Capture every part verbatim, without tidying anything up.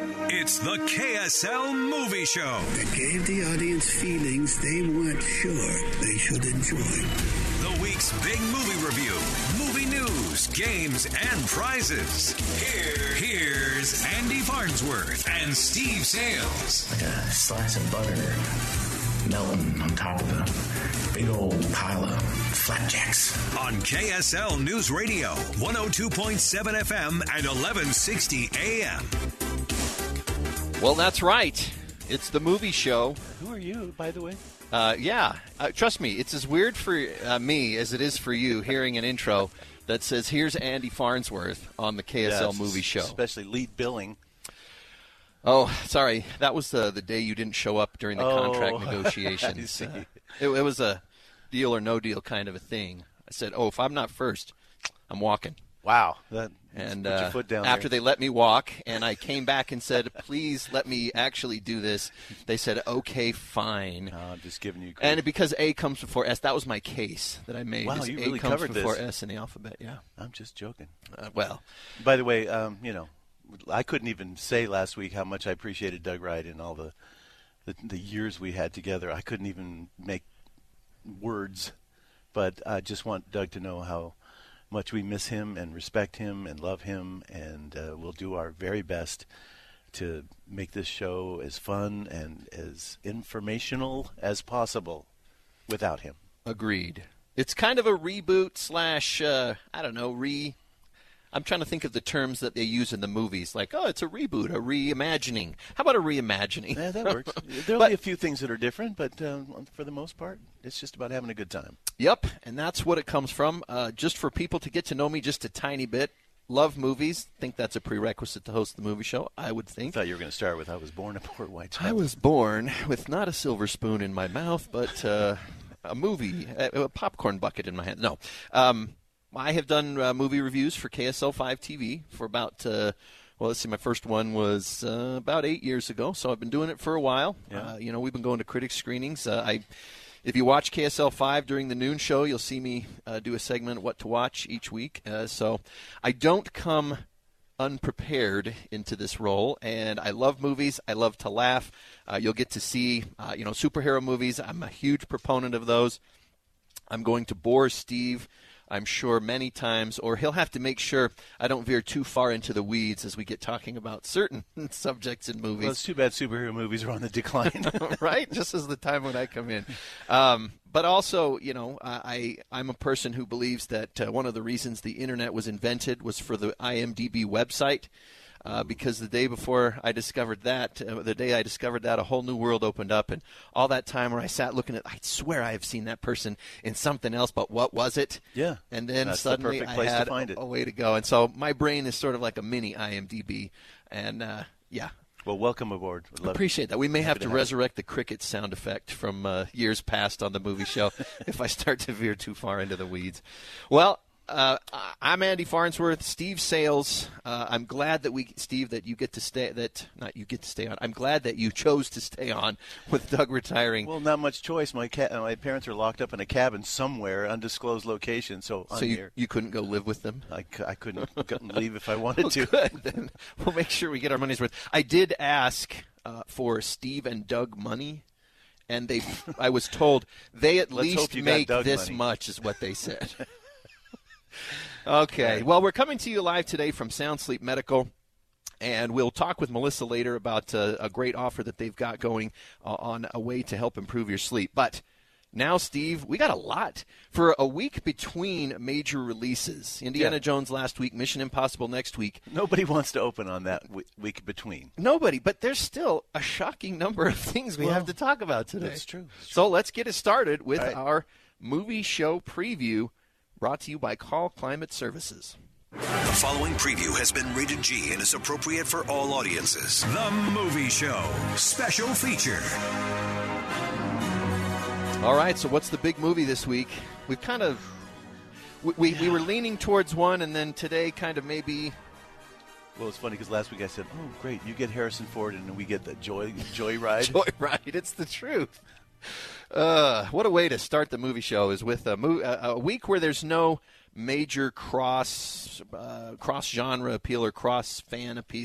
It's the K S L Movie Show. It gave the audience feelings they weren't sure they should enjoy. The week's big movie review, movie news, games, and prizes. Here, here's Andy Farnsworth and Steve Sales. Like a slice of butter melting on top of a big old pile of flapjacks. On K S L News Radio, one oh two point seven F M and eleven sixty A M. Well, that's right. It's the movie show. Who are you, by the way? Uh, yeah, uh, trust me, it's as weird for uh, me as it is for you hearing an intro that says, here's Andy Farnsworth on the K S L yes, Movie Show. Especially lead billing. Oh, sorry. That was the, the day you didn't show up during the oh, contract negotiations. I see. Uh, it, it was a deal or no deal kind of a thing. I said, oh, if I'm not first, I'm walking. Wow. That, and put uh, your foot down after there. they let me walk, and I came back and said, please let me actually do this, they said, okay, fine. No, I'm just giving you credit. And because A comes before S, that was my case that I made. Wow, is you A really comes covered before this. S in the alphabet, yeah. I'm just joking. Uh, well. By the way, um, you know, I couldn't even say last week how much I appreciated Doug Wright and all the, the the years we had together. I couldn't even make words, but I just want Doug to know how much we miss him and respect him and love him, and uh, we'll do our very best to make this show as fun and as informational as possible without him. Agreed. It's kind of a reboot slash, uh, I don't know, re... I'm trying to think of the terms that they use in the movies, like, oh, it's a reboot, a reimagining. How about a reimagining? Yeah, that works. There'll But- be a few things that are different, but uh, for the most part, it's just about having a good time. Yep, and that's what it comes from. Uh, just for people to get to know me just a tiny bit. Love movies. Think that's a prerequisite to host the movie show, I would I think. thought you were going to start with I was born a poor white child. I was born with not a silver spoon in my mouth, but uh, a movie, a, a popcorn bucket in my hand. No. Um, I have done uh, movie reviews for K S L five T V for about, uh, well, let's see, my first one was uh, about eight years ago, so I've been doing it for a while. Yeah. Uh, you know, we've been going to critic screenings. Uh, I, if you watch K S L five during the noon show, you'll see me uh, do a segment, What to Watch, each week. Uh, so I don't come unprepared into this role, and I love movies. I love to laugh. Uh, you'll get to see, uh, you know, superhero movies. I'm a huge proponent of those. I'm going to bore Steve, I'm sure, many times, or he'll have to make sure I don't veer too far into the weeds as we get talking about certain subjects in movies. Well, it's too bad superhero movies are on the decline. Right? Just as the time when I come in. Um, but also, you know, I, I'm a person who believes that uh, one of the reasons the Internet was invented was for the I M D B website. Uh, because the day before I discovered that, uh, the day I discovered that, a whole new world opened up. And all that time where I sat looking at, I swear I have seen that person in something else, but what was it? Yeah. And then That's the suddenly perfect I place to had find it. a way to go. And so my brain is sort of like a mini I M D B. And, uh, yeah. Well, welcome aboard. Would love- Appreciate that. We may have happy to, to have resurrect the cricket sound effect from uh, years past on the movie show if I start to veer too far into the weeds. Well, uh, I'm Andy Farnsworth. Steve Sales. Uh, I'm glad that we, Steve, that you get to stay. That not you get to stay on. I'm glad that you chose to stay on with Doug retiring. Well, not much choice. My ca- my parents are locked up in a cabin somewhere, undisclosed location. So, so I'm you, here. you couldn't go live with them. I, c- I couldn't go- leave if I wanted Oh, to. good. Then we'll make sure we get our money's worth. I did ask uh, for Steve and Doug money, and they. I was told they at Let's hope least you got make Doug this money. much, is what they said. Okay. Well, we're coming to you live today from Sound Sleep Medical. And we'll talk with Melissa later about uh, a great offer that they've got going uh, on a way to help improve your sleep. But now, Steve, we got a lot. For a week between major releases, Indiana Yeah. Jones last week, Mission Impossible next week. Nobody wants to open on that w- week between. Nobody, but there's still a shocking number of things we Well, have to talk about today. that's true. That's true. So let's get it started with All right. our movie show preview brought to you by Call Climate Services. The following preview has been rated G and is appropriate for all audiences. The Movie Show Special Feature. All right, so what's the big movie this week? We've kind of we we, we were leaning towards one, and then today kind of maybe. Well, it's funny because last week I said, "Oh, great, you get Harrison Ford, and we get the Joy Joy Ride." Joyride. It's the truth. Uh, what a way to start the movie show is with a, mo- a, a week where there's no major cross uh, cross genre appeal or cross fan appeal.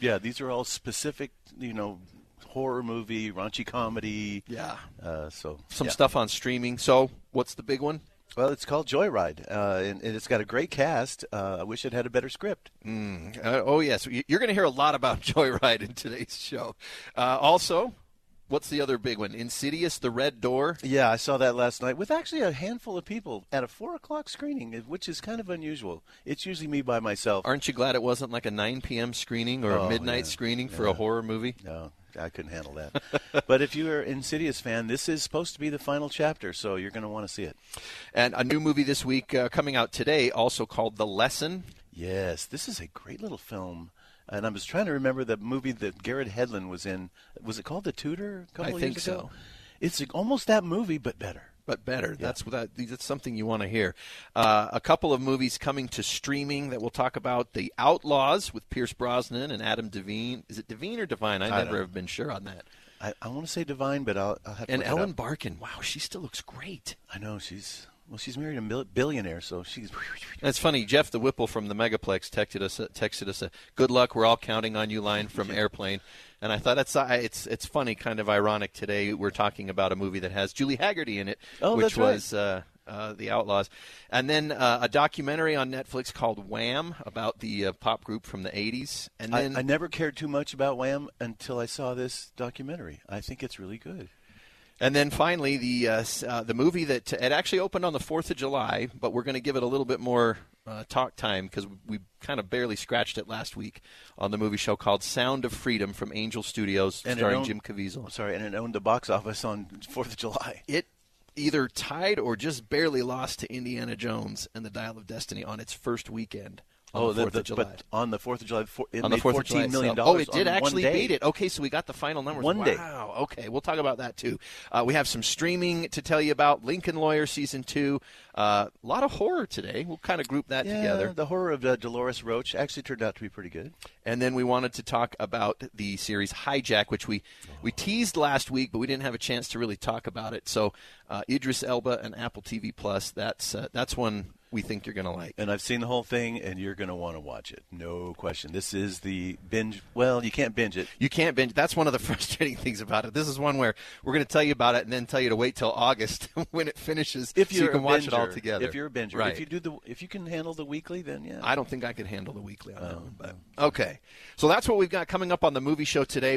Yeah, these are all specific, you know, horror movie, raunchy comedy. Yeah. Uh, so Some yeah. stuff on streaming. So what's the big one? Well, it's called Joyride, uh, and, and it's got a great cast. Uh, I wish it had a better script. Mm. Uh, oh, yes. You're going to hear a lot about Joyride in today's show. Uh, also, what's the other big one? Insidious, The Red Door. Yeah, I saw that last night with actually a handful of people at a four o'clock screening, which is kind of unusual. It's usually me by myself. Aren't you glad it wasn't like a nine p.m. screening or Oh, a midnight yeah. screening for Yeah. a horror movie? No, I couldn't handle that. But if you're an Insidious fan, this is supposed to be the final chapter, so you're going to want to see it. And a new movie this week uh, coming out today, also called The Lesson. Yes, this is a great little film. And I was trying to remember the movie that Garrett Hedlund was in. Was it called The Tutor a couple I of think years ago? so. It's almost that movie, but better. But better. That's that, that's something you want to hear. Uh, a couple of movies coming to streaming that we'll talk about. The Outlaws with Pierce Brosnan and Adam Devine. Is it Devine or Devine? I, I never don't- have been sure on that. I, I want to say Divine, but I'll, I'll have to And look it Ellen up. Barkin. Wow, she still looks great. I know, she's... Well, she's married a mil- billionaire, so she's... That's funny. Jeff the Whipple from the Megaplex texted us, texted us a good luck, we're all counting on you line from Airplane. And I thought it's, uh, it's it's funny, kind of ironic today. We're talking about a movie that has Julie Haggerty in it, Oh, which that's right. was uh, uh, The Outlaws. And then uh, a documentary on Netflix called Wham! About the uh, pop group from the eighties. And then I, I never cared too much about Wham! Until I saw this documentary. I think it's really good. And then finally, the uh, s- uh, the movie that it actually opened on the fourth of July, but we're going to give it a little bit more uh, talk time because we kind of barely scratched it last week on the movie show called Sound of Freedom from Angel Studios, And it starring owned- Jim Caviezel. Sorry, and it owned the box office on fourth of July. It either tied or just barely lost to Indiana Jones and the Dial of Destiny on its first weekend. On the fourth of July. But on the fourth of July, for, it on the made fourth of July fourteen million itself. dollars. Oh, it did on actually one day. beat it. Okay, so we got the final numbers. One wow. day. Wow. Okay, we'll talk about that too. Uh, we have some streaming to tell you about. Lincoln Lawyer season two. Uh, a lot of horror today. We'll kind of group that Yeah, together. the horror of uh, Dolores Roach actually turned out to be pretty good. And then we wanted to talk about the series Hijack, which we, we teased last week, but we didn't have a chance to really talk about it. So uh, Idris Elba and Apple T V Plus. That's uh, that's one we think you're going to like. And I've seen the whole thing, and you're going to want to watch it. No question. This is the binge. Well, you can't binge it. You can't binge. That's one of the frustrating things about it. This is one where we're going to tell you about it and then tell you to wait till August when it finishes, If so you're you can a watch binger, it all together. If you're a binger, right? if you do the, if you can handle the weekly, then yeah. I don't think I could handle the weekly on that Oh, one. But okay, so that's what we've got coming up on the movie show today.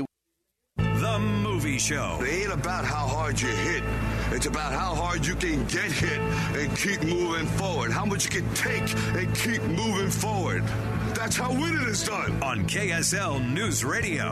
The Movie Show. It ain't about how hard you hit. It's about how hard you can get hit and keep moving forward. How much you can take and keep moving forward. That's how winning is done. On K S L News Radio.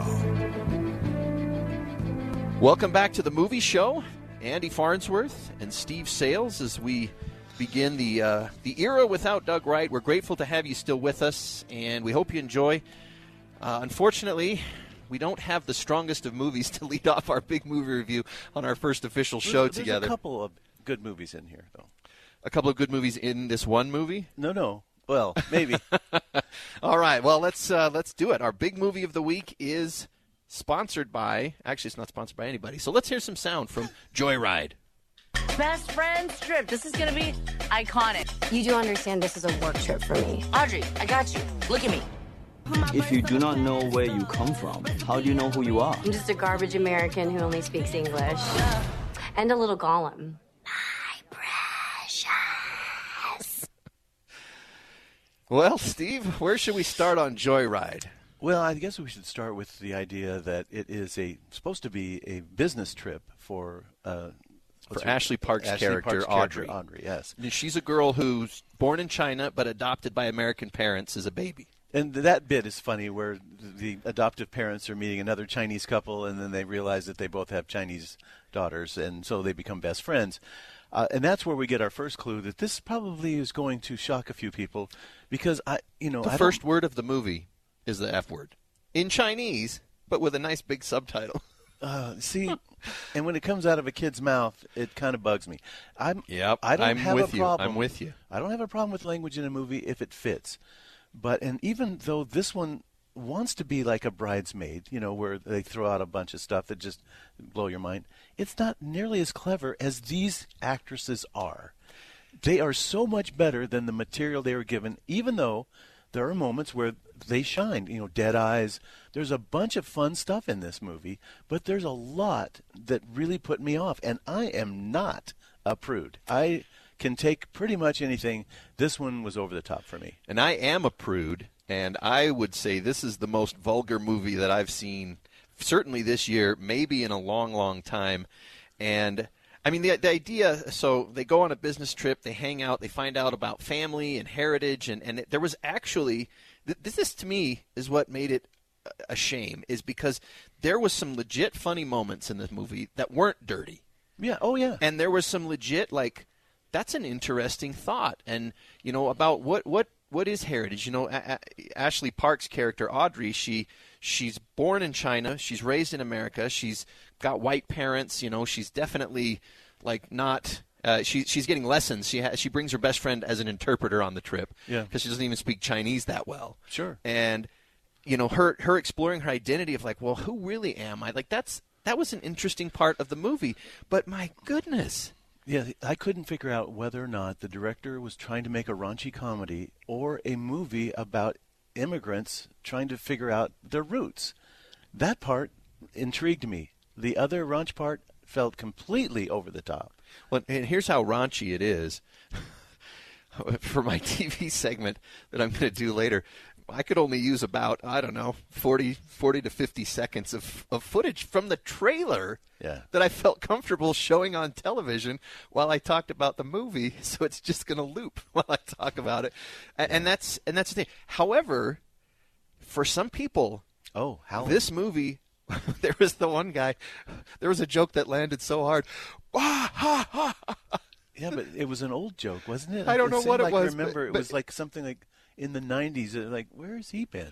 Welcome back to the movie show. Andy Farnsworth and Steve Sales as we begin the uh, the era without Doug Wright. We're grateful to have you still with us, and we hope you enjoy. Uh, unfortunately, we don't have the strongest of movies to lead off our big movie review on our first official show There's together. a couple of good movies in here, though. A couple of good movies in this one movie. No, no. Well, maybe. All right, well let's uh, let's do it. Our big movie of the week is sponsored by. Actually, it's not sponsored by anybody. So let's hear some sound from Joyride. Best friends trip. This is going to be iconic. You do understand this is a work trip for me. Audrey, I got you. Look at me. If you do not know where you come from, how do you know who you are? I'm just a garbage American who only speaks English. And a little Gollum. My precious. Well, Steve, where should we start on Joyride? Well, I guess we should start with the idea that it is a supposed to be a business trip for uh, what's For her- Ashley Park's Ashley character, Park's character, Audrey. Audrey, yes. She's a girl who's born in China but adopted by American parents as a baby. And that bit is funny where the adoptive parents are meeting another Chinese couple, and then they realize that they both have Chinese daughters, and so they become best friends. Uh, and that's where we get our first clue that this probably is going to shock a few people because, I, you know, The I first don't- word of the movie is the F word. In Chinese, but with a nice big subtitle. Uh, see, and when it comes out of a kid's mouth, it kind of bugs me. I'm, Yep, I don't I'm have with a you. problem. I'm with you. I don't have a problem with language in a movie if it fits. But and even though this one wants to be like a Bridesmaid, you know, where they throw out a bunch of stuff that just blow your mind, it's not nearly as clever as these actresses are. They are so much better than the material they were given, even though there are moments where they shine. You know, Dead Eyes. There's a bunch of fun stuff in this movie, but there's a lot that really put me off, and I am not a prude. I can take pretty much anything. This one was over the top for me. And I am a prude, and I would say this is the most vulgar movie that I've seen, certainly this year, maybe in a long, long time. And I mean, the the idea, so they go on a business trip, they hang out, they find out about family and heritage, and, and it, there was actually, this, this to me is what made it a shame, is because there was some legit funny moments in this movie that weren't dirty. Yeah, oh yeah. And there was some legit, like, that's an interesting thought. And, you know, about what, what, what is heritage? You know, a- a- Ashley Park's character, Audrey, she she's born in China, she's raised in America, she's got white parents, you know, she's definitely, like, not... Uh, she, she's getting lessons. She ha- she brings her best friend as an interpreter on the trip. Yeah. Because she doesn't even speak Chinese that well. Sure. And, you know, her her exploring her identity of, like, well, who really am I? Like, that's that was an interesting part of the movie. But my goodness. Yeah, I couldn't figure out whether or not the director was trying to make a raunchy comedy or a movie about immigrants trying to figure out their roots. That part intrigued me. The other raunch part felt completely over the top. Well, and here's how raunchy it is. For my T V segment that I'm going to do later, I could only use about, I don't know, forty, forty to fifty seconds of, of footage from the trailer yeah. that I felt comfortable showing on television while I talked about the movie. So it's just going to loop while I talk about it. And, and that's and that's the thing. However, for some people, oh, how this movie... there was the one guy, there was a joke that landed so hard. Yeah, but it was an old joke, wasn't it? I don't it know what like it was. I remember but, it but, was like something like in the nineties. Like, where has he been?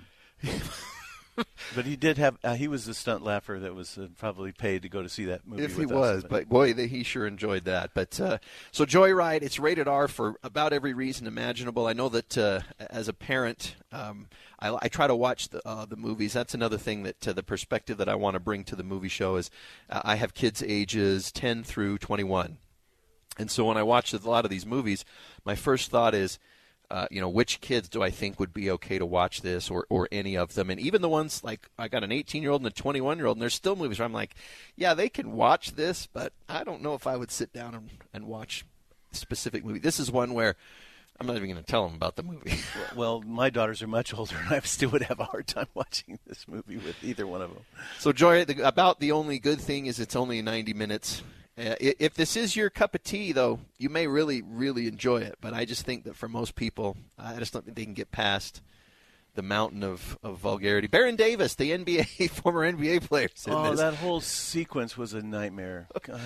But he did have, uh, he was the stunt laugher that was uh, probably paid to go to see that movie If with he us, was, but, but boy, he sure enjoyed that. But uh, so Joyride, it's rated R for about every reason imaginable. I know that uh, as a parent, um, I, I try to watch the uh, the movies. That's another thing that uh, the perspective that I want to bring to the movie show is uh, I have kids ages ten through twenty-one. And so when I watch a lot of these movies, my first thought is, Uh, you know, which kids do I think would be okay to watch this, or, or any of them? And even the ones, like, I got an eighteen-year-old and a twenty-one-year-old, and there's still movies where I'm like, yeah, they can watch this, but I don't know if I would sit down and, and watch a specific movie. This is one where I'm not even going to tell them about the movie. Well, my daughters are much older, and I still would have a hard time watching this movie with either one of them. So, Joy, the, about the only good thing is it's only ninety minutes. Uh, if this is your cup of tea, though, you may really, really enjoy it. But I just think that for most people, I just don't think they can get past the mountain of, of vulgarity. Baron Davis, the N B A, former N B A player. Oh, this. that whole sequence was a nightmare. God.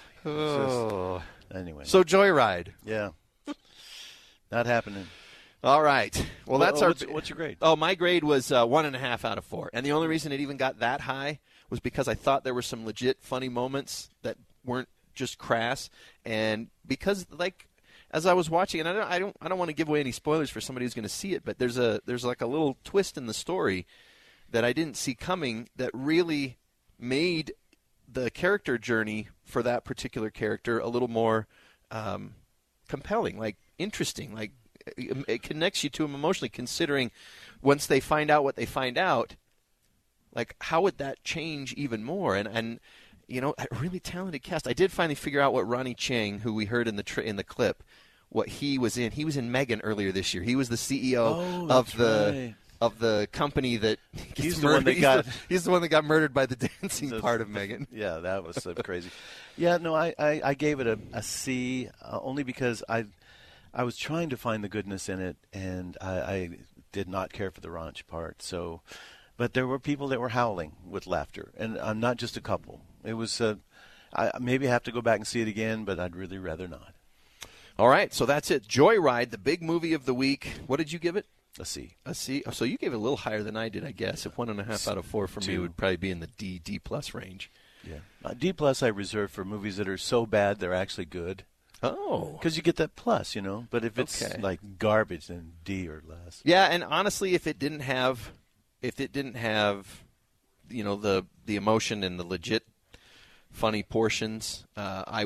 Oh. Just, anyway. So, Joyride. Yeah. Not happening. All right. Well, well that's oh, our. What's, what's your grade? Oh, my grade was uh, one and a half out of four. And the only reason it even got that high was because I thought there were some legit funny moments that weren't just crass, and because, like, as I was watching, and I don't, I don't, I don't want to give away any spoilers for somebody who's going to see it, but there's a, there's like a little twist in the story that I didn't see coming that really made the character journey for that particular character a little more um, compelling, like interesting, like it, it connects you to him emotionally. Considering once they find out what they find out, like how would that change even more, and and. You know, a really talented cast. I did finally figure out what Ronnie Chang, who we heard in the tri- in the clip, what he was in. He was in Megan earlier this year. He was the C E O oh, of the right. of the company that gets he's the murdered. one that he's, got the, he's the one that got murdered by the dancing the, part of Megan. Yeah, that was so crazy. Yeah, no, I, I, I gave it a, a C uh, only because I I was trying to find the goodness in it, and I, I did not care for the raunch part. So, but there were people that were howling with laughter, and I'm not just a couple. It was uh, I maybe have to go back and see it again, but I'd really rather not. All right, so that's it. Joyride, the big movie of the week. What did you give it? A C. A C. Oh, so you gave it a little higher than I did, I guess. If one and a half out of four for Two. me would probably be in the D, D plus range. Yeah. Uh, D plus I reserve for movies that are so bad they're actually good. Oh. Because you get that plus, you know. But if it's Okay. like garbage, then D or less. Yeah, and honestly, if it didn't have, if it didn't have, you know, the the emotion and the legit funny portions, uh, I would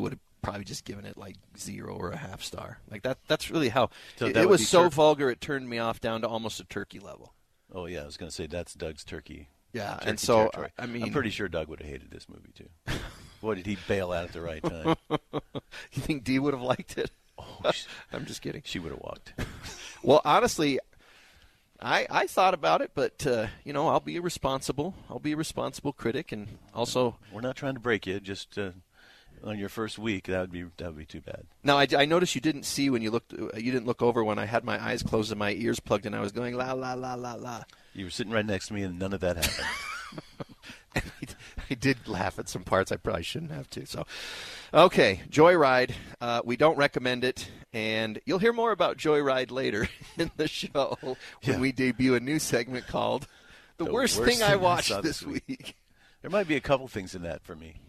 probably just given it like zero or a half star. Like that. That's really how So it, that it would was be so tur- vulgar it turned me off down to almost a turkey level. Oh yeah, I was going to say that's Doug's turkey. Yeah, turkey and so territory. I mean, I'm pretty sure Doug would have hated this movie too. Boy, did he bail out at the right time? You think Dee would have liked it? Oh, she, I'm just kidding. She would have walked. Well, honestly, I I thought about it, but uh, you know, I'll be a responsible. I'll be a responsible critic, and also we're not trying to break you. Just uh, on your first week, that would be that would be too bad. Now, I, I noticed you didn't see when you looked. You didn't look over when I had my eyes closed and my ears plugged, and I was going la la la la la. You were sitting right next to me, and none of that happened. I did laugh at some parts I probably shouldn't have to. So, okay, Joyride. Uh, we don't recommend it, and you'll hear more about Joyride later in the show when Yeah. we debut a new segment called "The, The Worst, Worst Thing I Thing I Watched Saw This This Week." Week." There might be a couple things in that for me.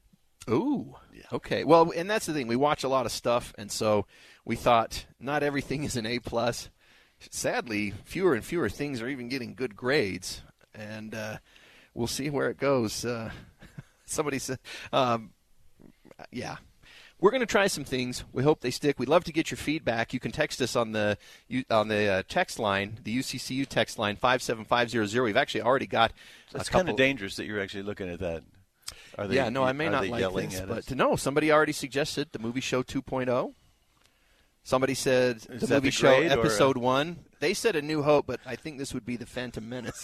Ooh. Yeah. Okay. Well, and that's the thing. We watch a lot of stuff, and so we thought not everything is an A plus. Sadly, fewer and fewer things are even getting good grades, and uh, we'll see where it goes. Uh, somebody said, um, "Yeah, we're going to try some things. We hope they stick. We'd love to get your feedback. You can text us on the on the uh, text line, the U C C U text line five seven five zero zero. We've actually already got. It's a kind couple- of dangerous that you're actually looking at that. Are they, yeah, no, I may are not they like yelling this, at but us? to know somebody already suggested the movie show two point oh. Somebody said Is the that movie the show grade, or, uh, episode one. They said A New Hope, but I think this would be The Phantom Menace.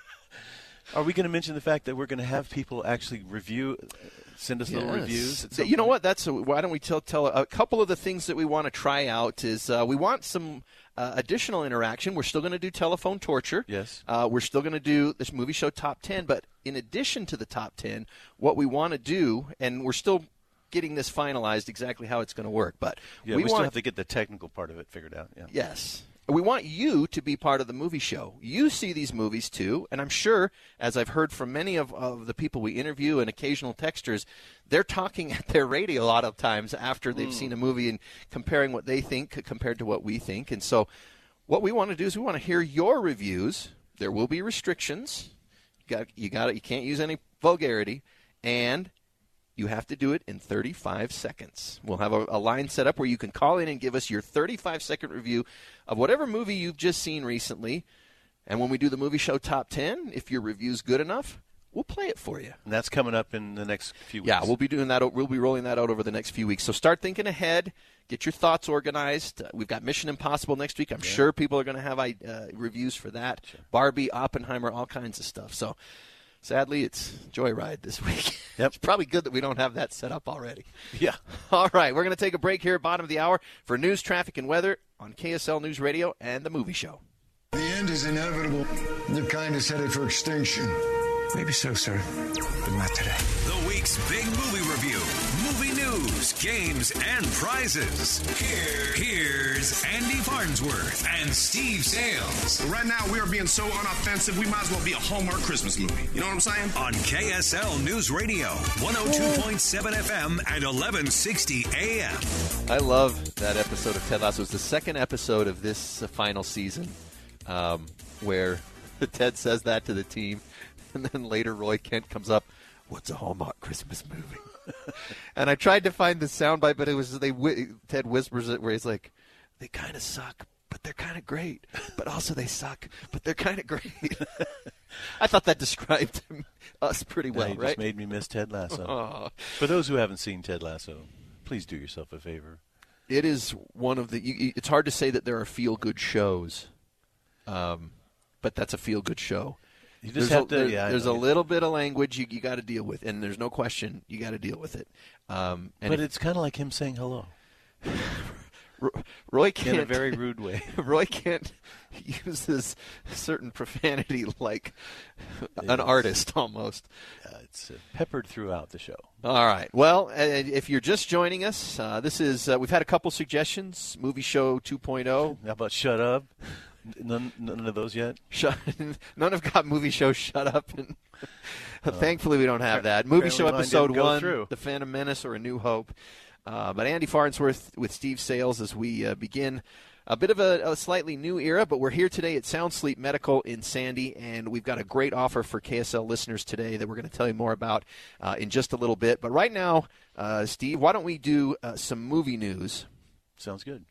Are we going to mention the fact that we're going to have people actually review, send us little Yes. reviews? at Th- some You know point? what? That's a, why don't we tell tell a couple of the things that we want to try out is uh, we want some uh, additional interaction. We're still going to do telephone torture. Yes. Uh, we're still going to do this movie show top ten, but in addition to the top ten, what we want to do, and we're still getting this finalized exactly how it's going to work, but Yeah, we, we, still want have to get the technical part of it figured out. Yeah. Yes. We want you to be part of the movie show. You see these movies too, and I'm sure, as I've heard from many of, of the people we interview and occasional texters, they're talking at their radio a lot of times after they've mm. seen a movie and comparing what they think compared to what we think. And so what we want to do is we want to hear your reviews. There will be restrictions. You got you got it. You can't use any vulgarity, and you have to do it in thirty-five seconds. We'll have a, a line set up where you can call in and give us your thirty-five second review of whatever movie you've just seen recently. And when we do the movie show top ten, if your review's good enough, we'll play it for you. And that's coming up in the next few weeks. Yeah, we'll be doing that. We'll be rolling that out over the next few weeks. So start thinking ahead. Get your thoughts organized. Uh, we've got Mission Impossible next week. I'm yeah. sure people are going to have uh, reviews for that. Sure. Barbie, Oppenheimer, all kinds of stuff. So sadly, it's Joyride this week. Yep. It's probably good that we don't have that set up already. Yeah. All right, we're going to take a break here at bottom of the hour for news, traffic, and weather on K S L News Radio and the movie show. The end is inevitable. Your kind is headed for extinction. Maybe so, sir, but not today. The week's big movie review, movie news, games, and prizes. Here, here's Andy Farnsworth and Steve Sales. Right now, we are being so unoffensive, we might as well be a Hallmark Christmas movie. You know what I'm saying? On K S L News Radio, one oh two point seven F M and eleven sixty A M. I love that episode of Ted Lasso. It's the second episode of this uh, final season um, where Ted says that to the team. And then later Roy Kent comes up, what's a Hallmark Christmas movie? And I tried to find the soundbite, but it was they. Ted whispers it where he's like, they kind of suck, but they're kind of great. But also they suck, but they're kind of great. I thought that described us pretty well, yeah, you right? Just made me miss Ted Lasso. Oh. For those who haven't seen Ted Lasso, please do yourself a favor. It is one of the. You, it's hard to say that there are feel-good shows, um, but that's a feel-good show. You just there's have a, to. there, Yeah, there's a little bit of language you, you got to deal with, and there's no question you got to deal with it. Um, and but if, it's kind of like him saying hello. Roy Kent, in a very rude way. Roy Kent uses certain profanity like an it's, artist almost. Uh, it's uh, peppered throughout the show. All right. Well, uh, if you're just joining us, uh, this is uh, we've had a couple suggestions. Movie Show two point oh. How about Shut Up? None, none of those yet. Shut, none have got Movie Show Shut Up, and uh, thankfully we don't have that. Movie Show Episode One, through. The Phantom Menace, or A New Hope. Uh, but Andy Farnsworth with Steve Sales as we uh, begin a bit of a, a slightly new era, but we're here today at Sound Sleep Medical in Sandy, and we've got a great offer for K S L listeners today that we're going to tell you more about uh, in just a little bit. But right now, uh, Steve, why don't we do uh, some movie news? Sounds good.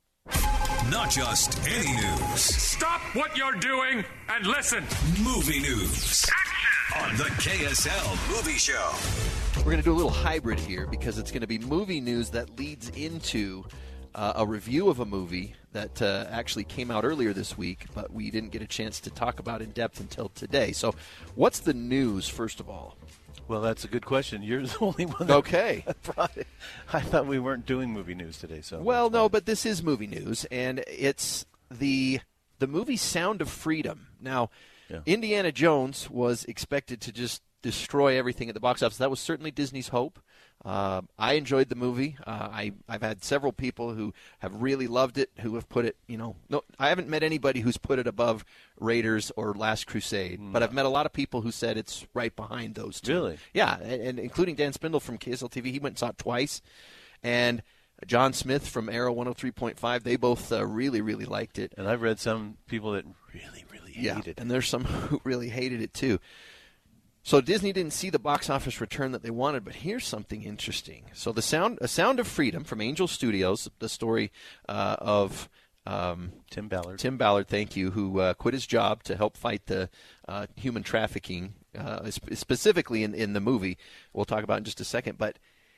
Not just any news. Stop what you're doing and listen. Movie news. Action! On the K S L Movie Show. We're going to do a little hybrid here because it's going to be movie news that leads into uh, a review of a movie that uh, actually came out earlier this week, but we didn't get a chance to talk about in depth until today. So what's the news, first of all? Well, that's a good question. You're the only one that okay. brought it. I thought we weren't doing movie news today. So Well, no, but this is movie news, and it's the the movie Sound of Freedom. Now, yeah. Indiana Jones was expected to just destroy everything at the box office. That was certainly Disney's hope. Uh, I enjoyed the movie. Uh, I, I've had several people who have really loved it, who have put it, you know, no, I haven't met anybody who's put it above Raiders or Last Crusade, mm. but I've met a lot of people who said it's right behind those two. Really? Yeah, and, and including Dan Spindle from K S L T V. He went and saw it twice. And John Smith from Arrow one oh three point five, they both uh, really, really liked it. And I've read some people that really, really hate yeah, it. And there's some who really hated it too. So Disney didn't see the box office return that they wanted, but here's something interesting. So the sound, A Sound of Freedom from Angel Studios, the story uh, of um, Tim Ballard. Tim Ballard, thank you, who uh, quit his job to help fight the uh, human trafficking, uh, specifically in, in the movie. We'll talk about in just a second. But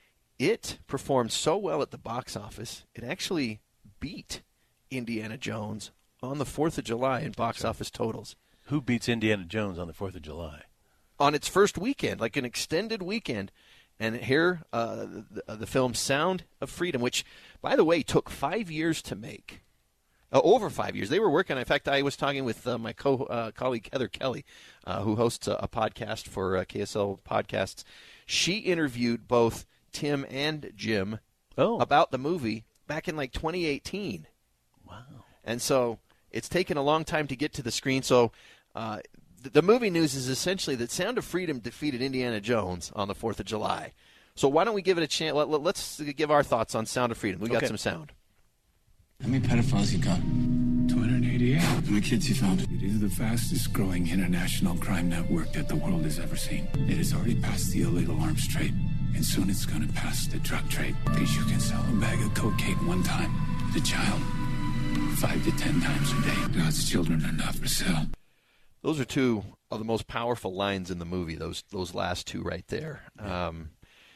it performed so well at the box office, it actually beat Indiana Jones on the fourth of July in box right. office totals. Who beats Indiana Jones on the fourth of July? On its first weekend, like an extended weekend. And here, uh, the, the film Sound of Freedom, which, by the way, took five years to make. Uh, over five years. They were working. In fact, I was talking with uh, my co- uh, colleague Heather Kelly, uh, who hosts a, a podcast for uh, K S L Podcasts. She interviewed both Tim and Jim oh. about the movie back in like twenty eighteen. Wow. And so it's taken a long time to get to the screen. So uh, th- the movie news is essentially that Sound of Freedom defeated Indiana Jones on the fourth of July. So why don't we give it a chance? Let, let, let's give our thoughts on Sound of Freedom. We got okay. some sound. How many pedophiles you got? two hundred eighty-eight. How many kids you found? It is the fastest growing international crime network that the world has ever seen. It has already passed the illegal arms trade, and soon it's going to pass the drug trade, because you can sell a bag of cocaine one time to a child five to ten times a day. God's children are not for sale. Those are two of the most powerful lines in the movie, those those last two right there. Um,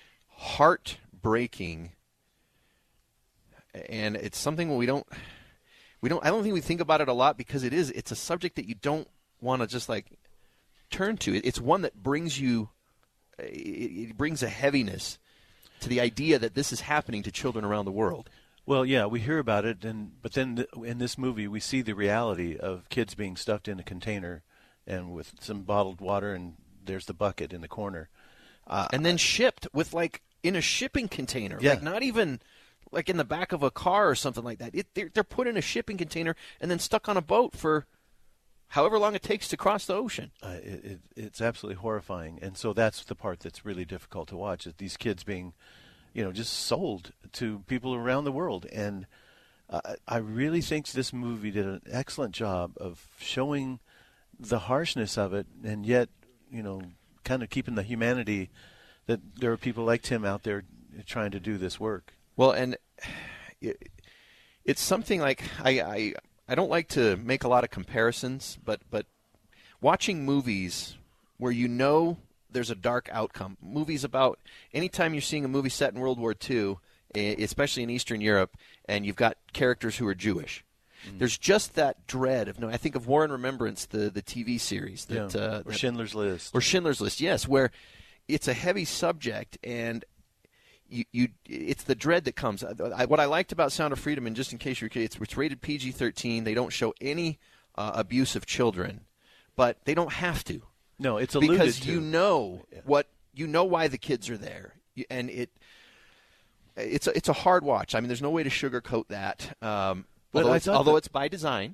heartbreaking. And it's something we don't, we don't. I don't think we think about it a lot because it is. It's a subject that you don't want to just like turn to. It's one that brings you. It brings a heaviness to the idea that this is happening to children around the world. Well, yeah, we hear about it, and but then in this movie we see the reality of kids being stuffed in a container and with some bottled water, and there's the bucket in the corner, uh, and then shipped with like in a shipping container, yeah. like not even. Like in the back of a car or something like that. It, they're, they're put in a shipping container and then stuck on a boat for however long it takes to cross the ocean. Uh, it, it, it's absolutely horrifying. And so that's the part that's really difficult to watch, is these kids being, you know, just sold to people around the world. And uh, I really think this movie did an excellent job of showing the harshness of it, and yet, you know, kind of keeping the humanity that there are people like Tim out there trying to do this work. Well, and it, it's something like I, I I don't like to make a lot of comparisons, but but watching movies where you know there's a dark outcome, movies about anytime you're seeing a movie set in World War Two, especially in Eastern Europe, and you've got characters who are Jewish. Mm. There's just that dread of no. I think of War and Remembrance, the the T V series, that, yeah. uh, or that, Schindler's List, or Schindler's List, yes, where it's a heavy subject and. You, you, it's the dread that comes. I, what I liked about Sound of Freedom, and just in case you're curious, it's rated P G thirteen. They don't show any uh, abuse of children, but they don't have to. No, it's alluded because to. you know yeah. what you know why the kids are there, and it it's a, it's a hard watch. I mean, there's no way to sugarcoat that. Um, but although, I it's, thought although that, it's by design.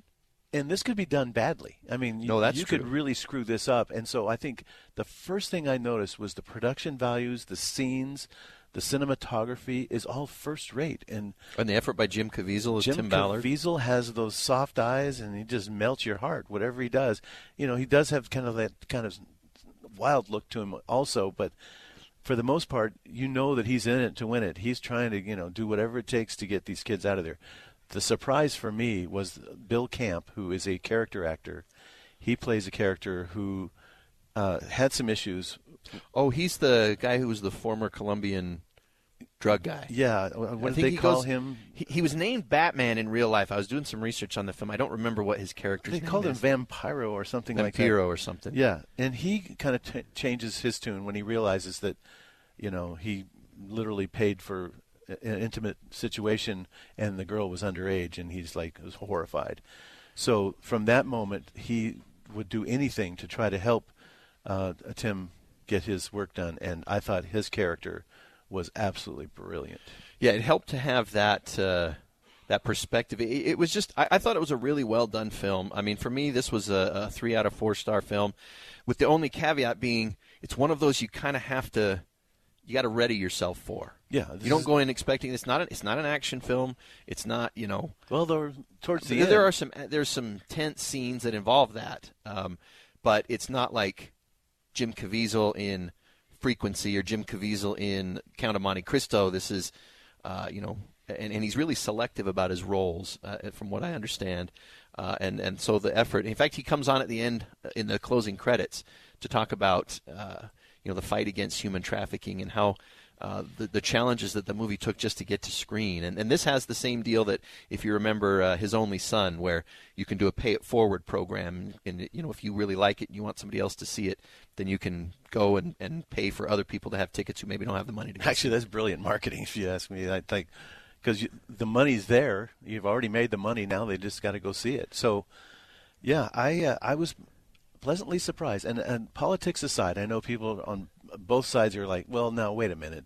And this could be done badly. I mean, you, no, that's you true. could really screw this up. And so I think the first thing I noticed was the production values, the scenes, the cinematography is all first rate. And and the effort by Jim Caviezel as Jim Tim Ballard. Caviezel has those soft eyes, and he just melts your heart, whatever he does. You know, he does have kind of that kind of wild look to him also, but for the most part, you know that he's in it to win it. He's trying to, you know, do whatever it takes to get these kids out of there. The surprise for me was Bill Camp, who is a character actor. He plays a character who uh, had some issues. Oh, he's the guy who was the former Colombian drug guy. Yeah. What did they call goes, him? He, he was named Batman in real life. I was doing some research on the film. I don't remember what his character's they name is. They called him Vampiro or something Vampiro like that. Vampiro or something. Yeah. And he kind of t- changes his tune when he realizes that, you know, he literally paid for an intimate situation and the girl was underage, and he's like was horrified. So from that moment, he would do anything to try to help uh, Tim get his work done, and I thought his character was absolutely brilliant. Yeah, it helped to have that uh, that perspective. It, it was just I, I thought it was a really well done film. I mean, for me, this was a, a three out of four star film, with the only caveat being it's one of those you kind of have to. You got to ready yourself for. Yeah, you don't go in expecting it's not. An, it's not an action film. It's not. You know. Well, there, towards the there, end, there are some. There's some tense scenes that involve that, um, but it's not like Jim Caviezel in Frequency or Jim Caviezel in Count of Monte Cristo. This is, uh, you know, and, and he's really selective about his roles, uh, from what I understand, uh, and and so the effort. In fact, he comes on at the end in the closing credits to talk about. Uh, You know, the fight against human trafficking and how uh, the, the challenges that the movie took just to get to screen. And, and this has the same deal that, if you remember, uh, His Only Son, where you can do a pay-it-forward program. And, you know, if you really like it and you want somebody else to see it, then you can go and, and pay for other people to have tickets who maybe don't have the money to go. Actually, that's brilliant marketing, if you ask me. I think because the money's there. You've already made the money. Now they just got to go see it. So, yeah, I uh, I was pleasantly surprised. And, and politics aside, I know people on both sides are like, well, now, wait a minute.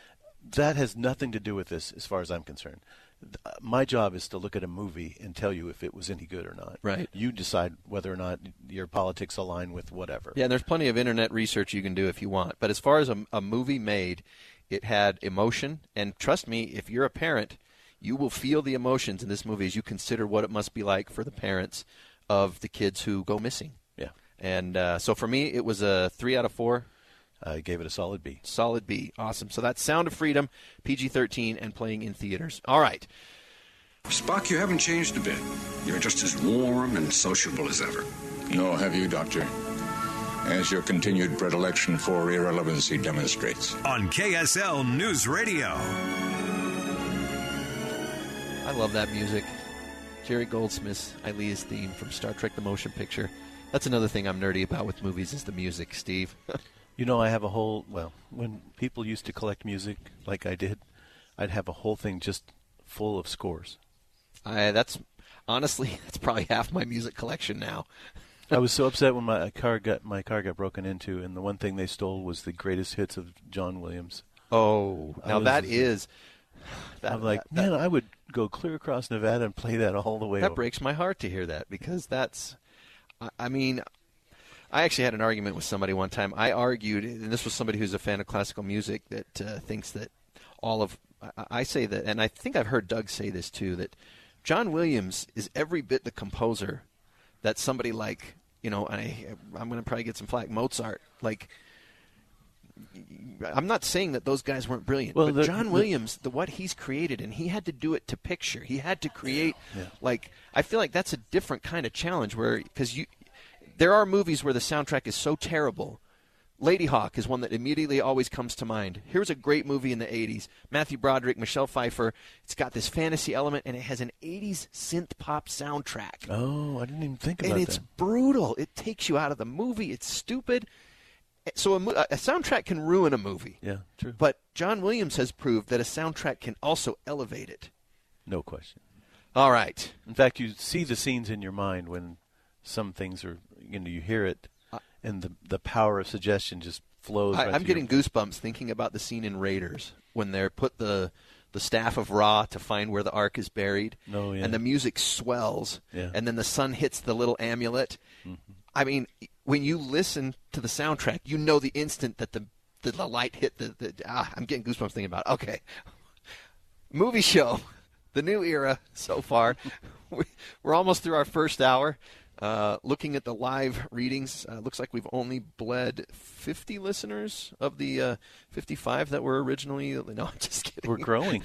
That has nothing to do with this as far as I'm concerned. My job is to look at a movie and tell you if it was any good or not. Right. You decide whether or not your politics align with whatever. Yeah, and there's plenty of internet research you can do if you want. But as far as a, a movie made, it had emotion. And trust me, if you're a parent, you will feel the emotions in this movie as you consider what it must be like for the parents of the kids who go missing. Yeah. And uh, so for me, it was a three out of four. I gave it a solid B. Solid B. Awesome. So that's Sound of Freedom, P G thirteen, and playing in theaters. All right. Spock, you haven't changed a bit. You're just as warm and sociable as ever. Nor have you, Doctor, as your continued predilection for irrelevancy demonstrates. On K S L News Radio. I love that music. Jerry Goldsmith's Ilya's theme from Star Trek The Motion Picture. That's another thing I'm nerdy about with movies is the music, Steve. You know, I have a whole, well, when people used to collect music like I did, I'd have a whole thing just full of scores. I, that's, honestly, that's probably half my music collection now. I was so upset when my car got my car got broken into, and the one thing they stole was the greatest hits of John Williams. Oh, now was, that is... That, I'm like, that, man, that, I would go clear across Nevada and play that all the way That over. breaks my heart to hear that, because that's... I, I mean... I actually had an argument with somebody one time. I argued, and this was somebody who's a fan of classical music, that uh, thinks that all of, I, I say that, and I think I've heard Doug say this too, that John Williams is every bit the composer that somebody like, you know, and I, I'm going to probably get some flack, Mozart. Like, I'm not saying that those guys weren't brilliant, well, but the, John the, Williams, the what he's created, and he had to do it to picture. He had to create, yeah. like, I feel like that's a different kind of challenge where, because you, there are movies where the soundtrack is so terrible. Lady Hawk is one that immediately always comes to mind. Here's a great movie in the eighties. Matthew Broderick, Michelle Pfeiffer. It's got this fantasy element, and it has an eighties synth pop soundtrack. Oh, I didn't even think about that. And it's that. brutal. It takes you out of the movie. It's stupid. So a, a soundtrack can ruin a movie. Yeah, true. But John Williams has proved that a soundtrack can also elevate it. No question. All right. In fact, you see the scenes in your mind when some things are, you know, you hear it, and the the power of suggestion just flows. I, right I'm through getting your... goosebumps thinking about the scene in Raiders when they put the the staff of Ra to find where the Ark is buried. Oh, yeah. And the music swells. Yeah. And then the sun hits the little amulet. Mm-hmm. I mean, when you listen to the soundtrack, you know the instant that the the, the light hit the, the ah, I'm getting goosebumps thinking about it. Okay. Movie show. The new era so far. We're almost through our first hour. Uh, looking at the live readings, uh, looks like we've only bled fifty listeners of the uh, fifty-five that were originally. No, I'm just kidding. We're growing.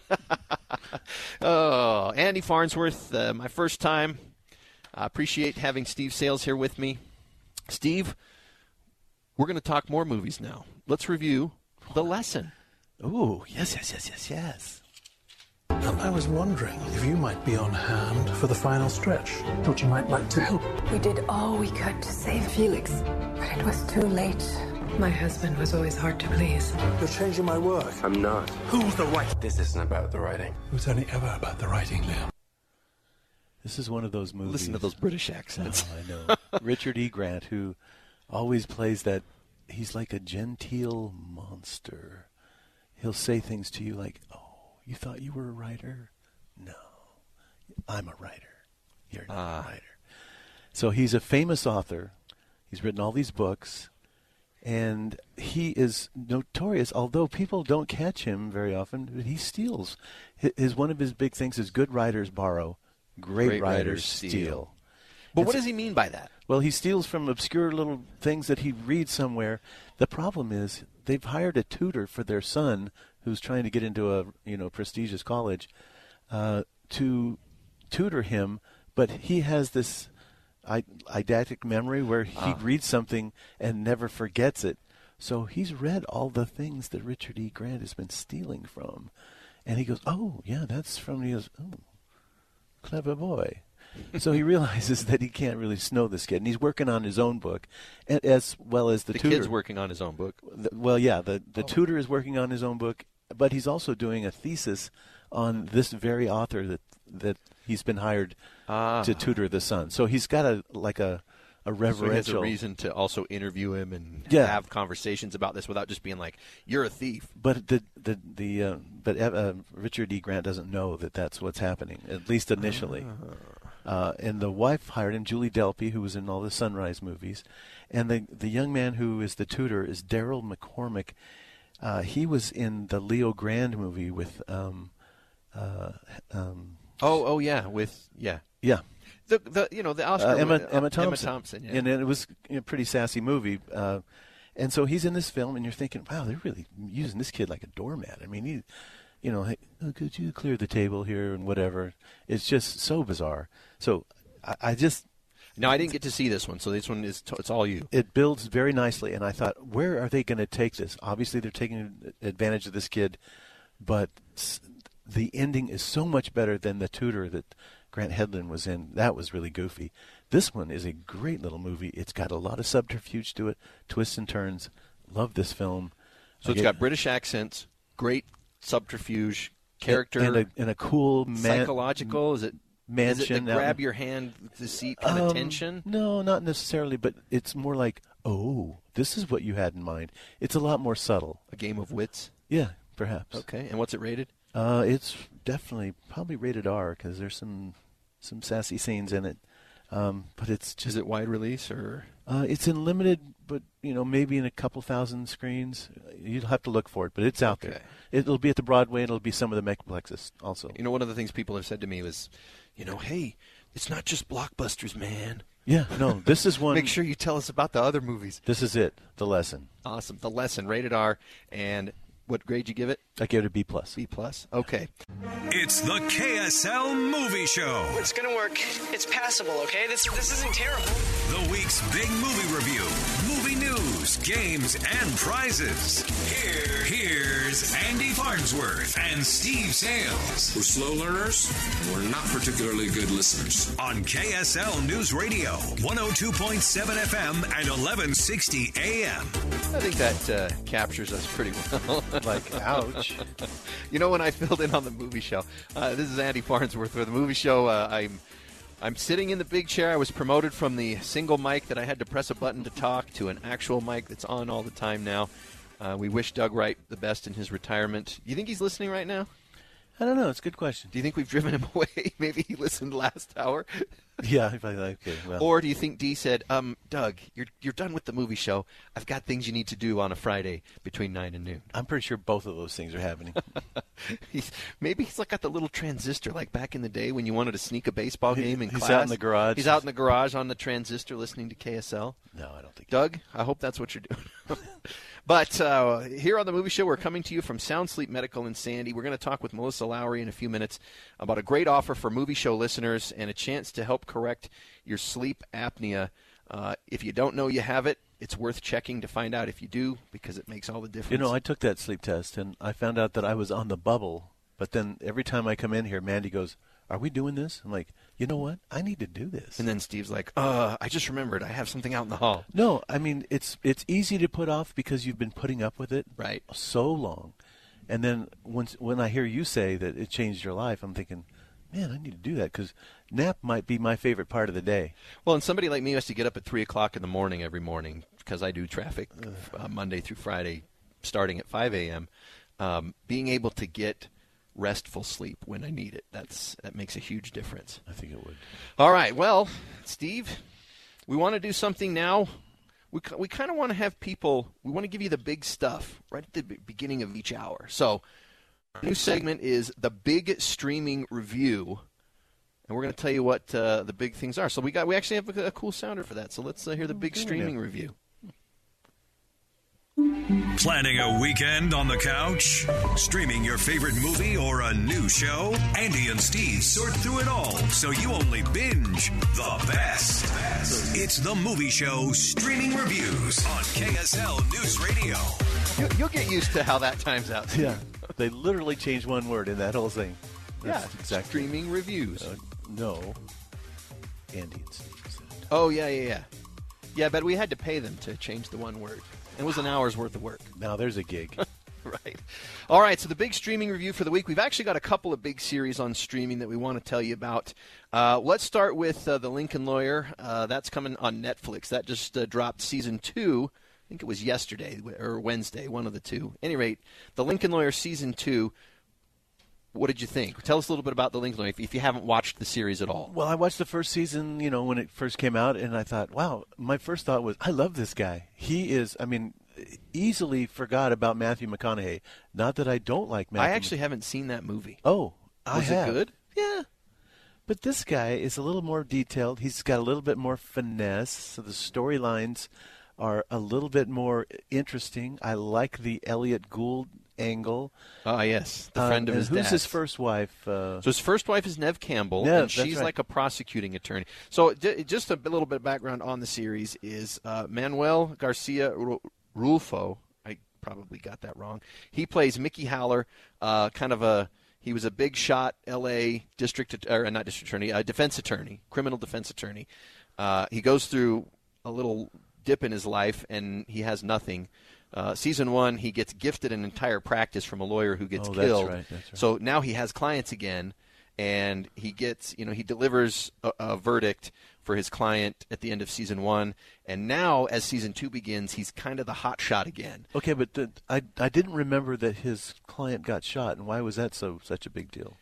Oh, Andy Farnsworth, uh, my first time. I appreciate having Steve Sales here with me. Steve, we're going to talk more movies now. Let's review The Lesson. Ooh, yes, yes, yes, yes, yes. And I was wondering if you might be on hand for the final stretch. Thought you might like to help. We did all we could to save Felix, but it was too late. My husband was always hard to please. You're changing my work. I'm not. Who's the right? This isn't about the writing. It was only ever about the writing, Liam. This is one of those movies. Listen to those British accents. Oh, I know. Richard E. Grant, who always plays that, he's like a genteel monster. He'll say things to you like, oh, you thought you were a writer? No, I'm a writer. You're not ah. a writer. So he's a famous author. He's written all these books. And he is notorious, although people don't catch him very often, but he steals. His, one of his big things is good writers borrow, great, great writers, writers steal. steal. But it's, what does he mean by that? Well, he steals from obscure little things that he reads somewhere. The problem is they've hired a tutor for their son who's trying to get into a you know prestigious college uh, to tutor him, but he has this eidetic memory where he ah. reads something and never forgets it. So he's read all the things that Richard E. Grant has been stealing from. And he goes, oh, yeah, that's from, he goes, oh, clever boy. So he realizes that he can't really snow this kid. And he's working on his own book, as well as the, the tutor. The kid's working on his own book? The, well, yeah, the, the oh. tutor is working on his own book, but he's also doing a thesis on this very author that that he's been hired ah. to tutor the son. So he's got a like a, a reverential... So he has a reason to also interview him and yeah. have conversations about this without just being like, you're a thief. But the the, the uh, but uh, Richard E. Grant doesn't know that that's what's happening, at least initially. Ah. Uh, and the wife hired him, Julie Delpy, who was in all the Sunrise movies. And the the young man who is the tutor is Daryl McCormick. Uh, he was in the Leo Grand movie with... Um, uh, um, oh, oh yeah, with... Yeah. Yeah. The, the you know, the Oscar... Uh, Emma, uh, Emma Thompson. Emma Thompson, yeah. And, and it was a pretty sassy movie. Uh, and so he's in this film, and you're thinking, wow, they're really using this kid like a doormat. I mean, he... You know, hey, oh, could you clear the table here and whatever? It's just so bizarre. So I, I just... No, I didn't get to see this one, so this one is t- it's all you. It builds very nicely, and I thought, where are they going to take this? Obviously, they're taking advantage of this kid, but the ending is so much better than The Tutor that Grant Hedlund was in. That was really goofy. This one is a great little movie. It's got a lot of subterfuge to it, twists and turns. Love this film. So it's got British accents, great subterfuge, character, and a, and a cool man, psychological. Is it mansion? Is it the grab your hand to seat kind um, of tension? No, not necessarily, but it's more like, oh, this is what you had in mind. It's a lot more subtle. A game of wits. Yeah, perhaps. Okay, and what's it rated? Uh, it's definitely probably rated R because there's some some sassy scenes in it. Um, but it's just, is it wide release or? Uh, it's in limited, but you know maybe in a couple thousand screens. You'll have to look for it, but it's out okay. there. It'll be at the Broadway, and it'll be some of the Megaplexes also. You know, one of the things people have said to me was, you know, hey, it's not just blockbusters, man. Yeah, no, this is one. Make sure you tell us about the other movies. This is it, The Lesson. Awesome, The Lesson, rated R, and what grade you give it? I give it a B plus. B plus. Okay. It's the K S L Movie Show. It's gonna work. It's passable, okay? This this isn't terrible. The week's big movie review, movie news, games, and prizes. Here, here's Andy Farnsworth and Steve Sales. We're slow learners, and we're not particularly good listeners. On K S L News Radio, one oh two point seven F M and eleven sixty A M. I think that uh, captures us pretty well. Like, ouch. You know, when I filled in on the movie show, uh, this is Andy Farnsworth with the movie show. Uh, I'm I'm sitting in the big chair. I was promoted from the single mic that I had to press a button to talk to an actual mic that's on all the time now. Uh, we wish Doug Wright the best in his retirement. You think he's listening right now? I don't know. It's a good question. Do you think we've driven him away? Maybe he listened last hour. Yeah, if I like okay. Well. Or do you think Dee said, um, Doug, you're you're done with the movie show. I've got things you need to do on a Friday between nine and noon. I'm pretty sure both of those things are happening. he's, maybe he's like got the little transistor, like back in the day when you wanted to sneak a baseball game in he's class. He's out in the garage. He's out in the garage on the transistor listening to K S L. No, I don't think. Doug, I hope that's what you're doing. But uh, here on the Movie Show, we're coming to you from Sound Sleep Medical in Sandy. We're going to talk with Melissa Lowry in a few minutes about a great offer for Movie Show listeners and a chance to help correct your sleep apnea. Uh, if you don't know you have it, it's worth checking to find out if you do, because it makes all the difference. You know, I took that sleep test, and I found out that I was on the bubble. But then every time I come in here, Mandy goes, are we doing this? I'm like, you know what? I need to do this. And then Steve's like, uh, I just remembered. I have something out in the hall. No, I mean, it's it's easy to put off because you've been putting up with it right. so long. And then once, when I hear you say that it changed your life, I'm thinking, man, I need to do that because nap might be my favorite part of the day. Well, and somebody like me has to get up at three o'clock in the morning every morning because I do traffic uh, Monday through Friday starting at five a.m. Um, being able to get restful sleep when I need it, that's that makes a huge difference. I think it would. All right, well, Steve, we want to do something now. We we kind of want to have people, we want to give you the big stuff right at the beginning of each hour. So our new segment is the Big Streaming Review, and we're going to tell you what uh, the big things are. So we got we actually have a, a cool sounder for that. So let's uh, hear the Big Streaming Review. Planning a weekend on the couch? Streaming your favorite movie or a new show? Andy and Steve sort through it all so you only binge the best. It's the Movie Show Streaming Reviews on K S L News Radio. You, you'll get used to how that times out. Steve. Yeah, they literally changed one word in that whole thing. That's yeah, exactly. Streaming Reviews. Uh, no, Andy and Steve said it. Oh, yeah, yeah, yeah. Yeah, but we had to pay them to change the one word. It was an hour's worth of work. Now there's a gig. Right. All right, so the big streaming review for the week. We've actually got a couple of big series on streaming that we want to tell you about. Uh, let's start with uh, The Lincoln Lawyer. Uh, that's coming on Netflix. That just uh, dropped season two. I think it was yesterday or Wednesday, one of the two. At any rate, The Lincoln Lawyer season two. What did you think? Tell us a little bit about The Lincoln Lawyer if, if you haven't watched the series at all. Well, I watched the first season, you know, when it first came out, and I thought, wow, my first thought was, I love this guy. He is, I mean, easily forgot about Matthew McConaughey. Not that I don't like Matthew. I actually Mc- haven't seen that movie. Oh, I Was have. it good? Yeah. But this guy is a little more detailed. He's got a little bit more finesse, so the storylines are a little bit more interesting. I like the Elliot Gould angle. Ah, yes, the friend um, of his who's dad's. his first wife? Uh, so his first wife is Neve Campbell, Neve, and she's right. like a prosecuting attorney. So d- just a little bit of background on the series is uh, Manuel Garcia R- Rulfo. I probably got that wrong. He plays Mickey Haller, uh, kind of a he was a big shot L A district or not district attorney, a defense attorney, criminal defense attorney. Uh, he goes through a little dip in his life, and he has nothing. Uh, season one, he gets gifted an entire practice from a lawyer who gets oh, killed. That's right, that's right. So now he has clients again, and he gets, you know, he delivers a, a verdict for his client at the end of season one. And now, as season two begins, he's kind of the hot shot again. Okay, but the, I I didn't remember that his client got shot, and why was that so such a big deal?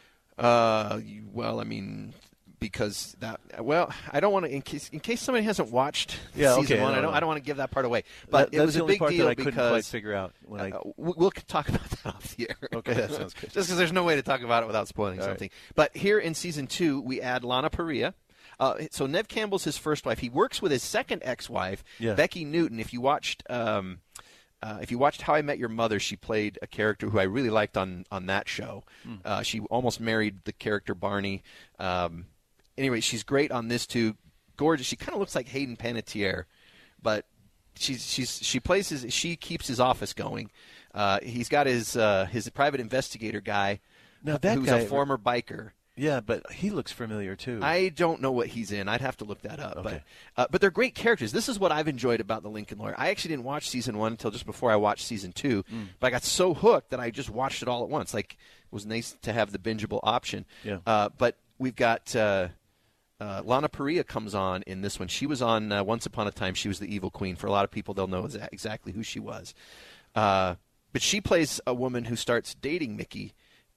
Uh, well, I mean, because that. Well, I don't want to in case in case somebody hasn't watched yeah, season okay, one. no, I don't. no. I don't want to give that part away. But that, it was the a only big part deal that I because couldn't quite figure out when I. Uh, we'll talk about that off the air. Okay, that sounds good. Just because there's no way to talk about it without spoiling All something. Right. But here in season two, we add Lana Parrilla. Uh, so Neve Campbell's his first wife. He works with his second ex-wife, yeah. Becky Newton. If you watched, um, uh, if you watched How I Met Your Mother, she played a character who I really liked on on that show. Mm. Uh, she almost married the character Barney. Um, anyway, she's great on this too. Gorgeous. She kind of looks like Hayden Panettiere, but she's she's she plays his. She keeps his office going. Uh, he's got his uh, his private investigator guy, now that who's guy, a former biker. Yeah, but he looks familiar too. I don't know what he's in. I'd have to look that up. Okay. But uh, but they're great characters. This is what I've enjoyed about The Lincoln Lawyer. I actually didn't watch season one until just before I watched season two, mm. but I got so hooked that I just watched it all at once. Like, it was nice to have the bingeable option. Yeah. Uh, but we've got uh, uh, Lana Parrilla comes on in this one. She was on uh, Once Upon a Time. She was the evil queen. For a lot of people, they'll know exa- exactly who she was. Uh, but she plays a woman who starts dating Mickey.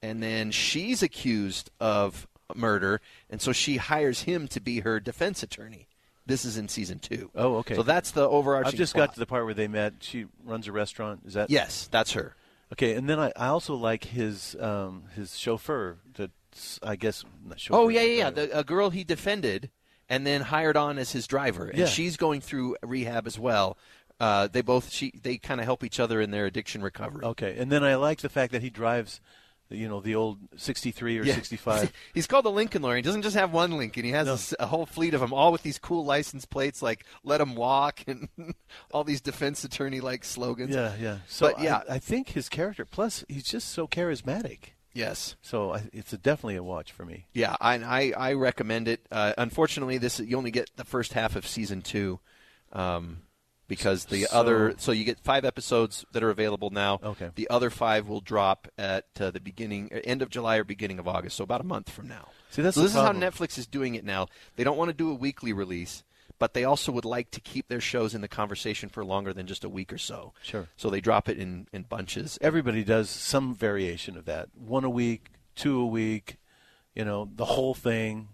and then she's accused of murder, and so she hires him to be her defense attorney. This is in season two. Oh, okay. So that's the overarching I've just plot. got to the part where they met. She runs a restaurant. Is that? Yes, that's her. Okay, and then I, I also like his um, his chauffeur. That's, I guess, not chauffeur. Oh, yeah, yeah, yeah. The, a girl he defended and then hired on as his driver. And Yeah. she's going through rehab as well. Uh, they both, she, they kind of help each other in their addiction recovery. Okay, and then I like the fact that he drives, you know, the old sixty-three or Yeah. sixty-five. He's called the Lincoln Lawyer. He doesn't just have one Lincoln. He has No. a s- a, whole fleet of them, all with these cool license plates like "Let him walk" and all these defense attorney-like slogans. Yeah, yeah. So but, yeah, I, I think his character, plus he's just so charismatic. yes. So I, it's a, definitely a watch for me. Yeah, I, I, I recommend it. Uh, unfortunately, this you only get the first half of season two, um, because the So- other so you get five episodes that are available now. Okay. The other five will drop at uh, the beginning, uh, end of July or beginning of August, so about a month from now. See, that's so the this is how problem. Netflix is doing it now. They don't want to do a weekly release, but they also would like to keep their shows in the conversation for longer than just a week or so. Sure. So they drop it in, in bunches. Everybody does some variation of that. One a week, two a week, you know, the whole thing.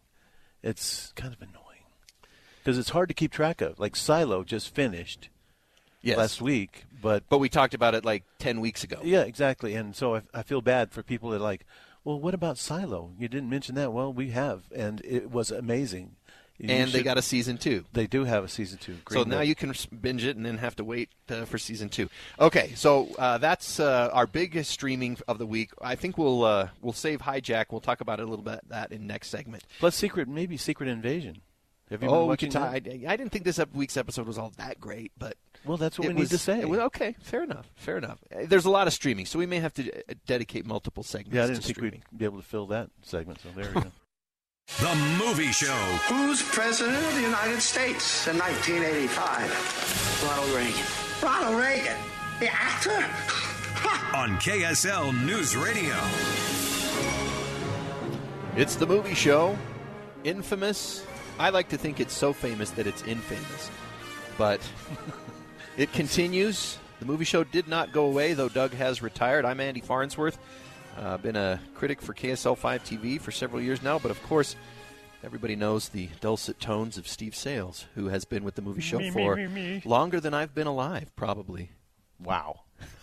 It's kind of annoying because it's hard to keep track of. Like Silo just finished Yes. last week, but But we talked about it like ten weeks ago. yeah, exactly. And so I, I feel bad for people that are like, well, what about Silo? You didn't mention that. Well, we have, and it was amazing. You And they should- got a season two. They do have a season two. So now you can binge it and then have to wait uh, for season two. Okay, so uh, that's uh, our biggest streaming of the week. I think we'll uh, we'll save Hijack. We'll talk about it a little bit that in next segment. Plus Secret, maybe Secret Invasion. Have you Oh, been we watching could talk. I, that? I didn't think this ep- week's episode was all that great, but Well, that's what it we need was- to say. it was- okay, fair enough. Fair enough. Uh, There's a lot of streaming, so we may have to uh, dedicate multiple segments. Yeah, I didn't to think streaming. we'd be able to fill that segment, so there we go. The Movie Show. Who's president of the United States in nineteen eighty-five? Ronald Reagan. Ronald Reagan, the actor? On K S L News Radio. It's the movie show. Infamous. I like to think it's so famous that it's infamous. But it continues. The movie show did not go away, though Doug has retired. I'm Andy Farnsworth. I've uh, been a critic for K S L five T V for several years now. But, of course, everybody knows the dulcet tones of Steve Sales, who has been with the movie show Me, me, for me, me. longer than I've been alive, probably. Wow.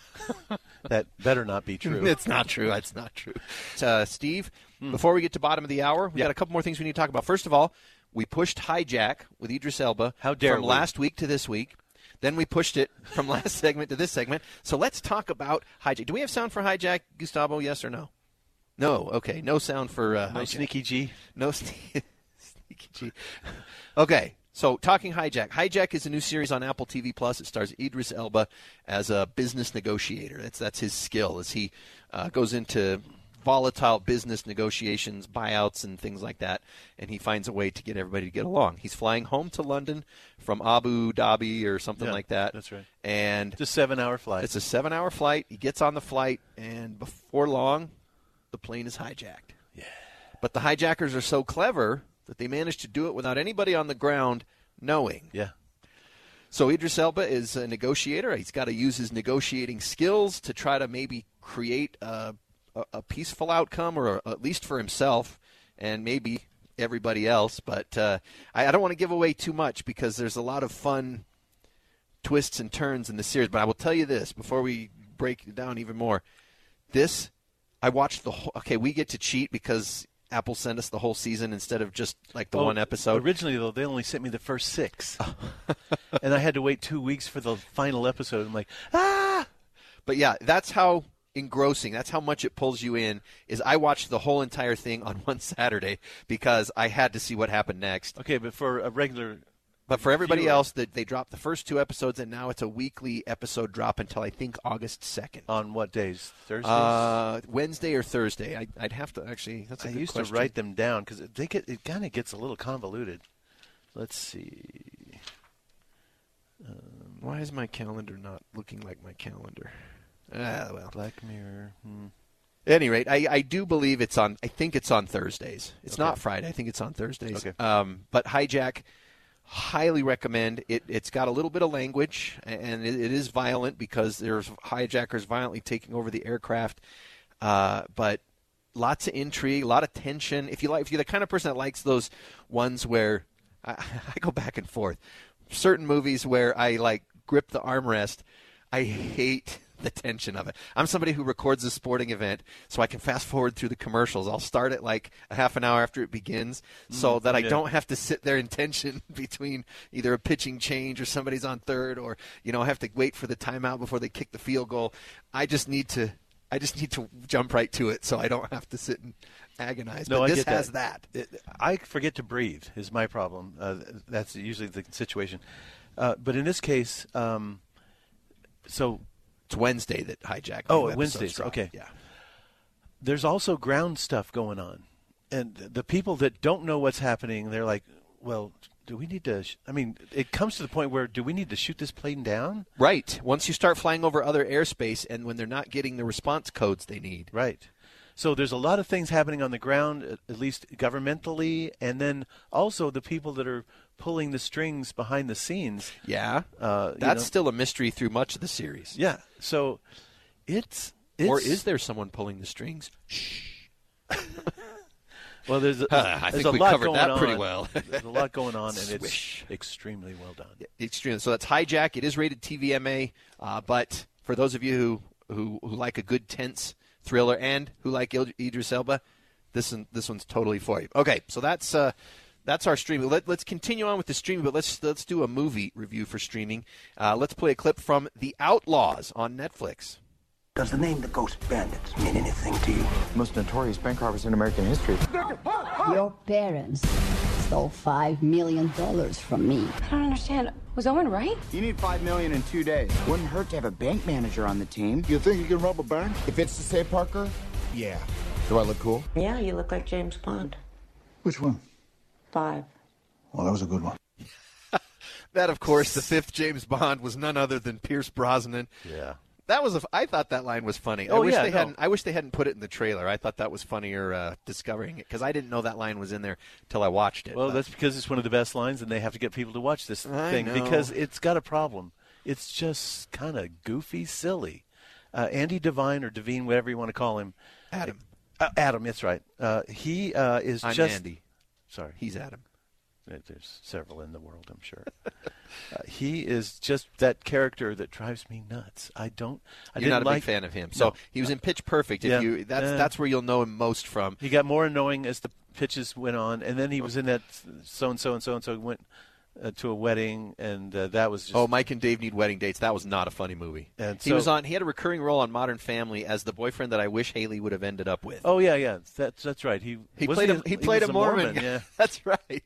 That better not be true. It's not true. It's not true. Uh, Steve, before we get to bottom of the hour, we Yeah. got a couple more things we need to talk about. First of all, we pushed Hijack with Idris Elba How dare from we. last week to this week. Then we pushed it from last segment to this segment. So let's talk about Hijack. Do we have sound for Hijack, Gustavo, yes or no? No. Okay. No sound for uh, No Hijack. Sneaky G. No sne- Sneaky G. Okay. So, talking Hijack. Hijack is a new series on Apple T V Plus. It stars Idris Elba as a business negotiator. That's that's his skill, as he uh, goes into volatile business negotiations, buyouts, and things like that, and he finds a way to get everybody to get along. He's flying home to London from Abu Dhabi or something Yeah, like that. that's right. And It's a seven-hour flight. it's a seven-hour flight. He gets on the flight, and before long, the plane is hijacked. Yeah. But the hijackers are so clever that they managed to do it without anybody on the ground knowing. Yeah. So Idris Elba is a negotiator. He's got to use his negotiating skills to try to maybe create a, a, a peaceful outcome, or a, at least for himself and maybe everybody else. But uh, I, I don't want to give away too much because there's a lot of fun twists and turns in the series. But I will tell you this before we break it down even more. This, I watched the whole. Okay, we get to cheat because Apple sent us the whole season instead of just like the Oh, one episode. Originally, though, they only sent me the first six. And I had to wait two weeks for the final episode. I'm like, ah! But yeah, that's how engrossing, that's how much it pulls you in, is I watched the whole entire thing on one Saturday because I had to see what happened next. Okay, but for a regular... But for everybody viewer- else, they, they dropped the first two episodes, and now it's a weekly episode drop until I think August second. On what days? Thursdays? Uh, Wednesday or Thursday. I, I'd have to actually. That's a I good used question. to write them down because they get it kind of gets a little convoluted. Let's see. Um, Why is my calendar not looking like my calendar? Ah, well. Black Mirror. Hmm. At any rate, I, I do believe it's on. I think it's on Thursdays. It's Okay. not Friday. I think it's on Thursdays. Okay. Um, but Hijack, highly recommend it. It's got a little bit of language, and it, it is violent because there's hijackers violently taking over the aircraft. Uh, but lots of intrigue, a lot of tension. If you like, if you're the kind of person that likes those ones where I, I go back and forth, certain movies where I like grip the armrest, I hate the tension of it. I'm somebody who records a sporting event so I can fast forward through the commercials. I'll start it like a half an hour after it begins so Mm, that I yeah. don't have to sit there in tension between either a pitching change or somebody's on third, or, you know, I have to wait for the timeout before they kick the field goal. I just need to I just need to jump right to it so I don't have to sit and agonize. No, but I this get has that. that. It, I forget to breathe is my problem. Uh, that's usually the situation. Uh, but in this case, um, so it's Wednesday that Hijack. Oh, new Wednesdays. episodes drop. Okay. Yeah. There's also ground stuff going on, and the people that don't know what's happening, they're like, "Well, do we need to?" Sh-? I mean, it comes to the point where do we need to shoot this plane down? Right. Once you start flying over other airspace, and when they're not getting the response codes they need. Right. So there's a lot of things happening on the ground, at- at least governmentally, and then also the people that are pulling the strings behind the scenes. Yeah. Uh, you That's know. still a mystery through much of the series. Yeah. So it's, it's Or is there someone pulling the strings? Shh. Well, there's a, Huh, I there's think a we lot covered going that on. pretty well. There's a lot going on, and Swish. it's extremely well done. Extremely. So that's Hijack. It is rated T V M A, uh, but for those of you who, who, who like a good tense thriller and who like Il- Idris Elba, this one, this one's totally for you. Okay, so that's uh, that's our streaming. Let, let's continue on with the streaming, but let's let's do a movie review for streaming. Uh, let's play a clip from The Outlaws on Netflix. Does the name the Ghost Bandits mean anything to you? Most notorious bank robbers in American history. Your parents stole five million dollars from me. I don't understand. Was Owen right? You need five million in two days. Wouldn't hurt to have a bank manager on the team. You think you can rob a bank? If it's to say Parker, yeah. Do I look cool? Yeah, you look like James Bond. Which one? Five. Well, that was a good one. That, of course, the fifth James Bond was none other than Pierce Brosnan. Yeah. That was a, I thought that line was funny. I Oh, wish yeah, they no. hadn't. I wish they hadn't put it in the trailer. I thought that was funnier uh, discovering it because I didn't know that line was in there till I watched it. Well, but- that's because it's one of the best lines, and they have to get people to watch this I thing know. because it's got a problem. It's just kind of goofy, silly. Uh, Andy Devine or Devine, whatever you want to call him. Adam. Uh, Adam, that's right. Uh, he uh, is I'm just. Andy. Sorry. He's Adam. There's several in the world, I'm sure. uh, he is just that character that drives me nuts. I don't. I You're not didn't a like, big fan of him. So No. he was in Pitch Perfect. If Yeah. you that's Uh, that's where you'll know him most from. He got more annoying as the pitches went on, and then he was in that so and so and so and so went uh, to a wedding, and uh, that was just. Oh, Mike and Dave Need Wedding Dates. That was not a funny movie. And he so- was on. He had a recurring role on Modern Family as the boyfriend that I wish Haley would have ended up with. Oh yeah, yeah. That's that's right. He He wasn't played a- he played was a Mormon. Yeah, That's right.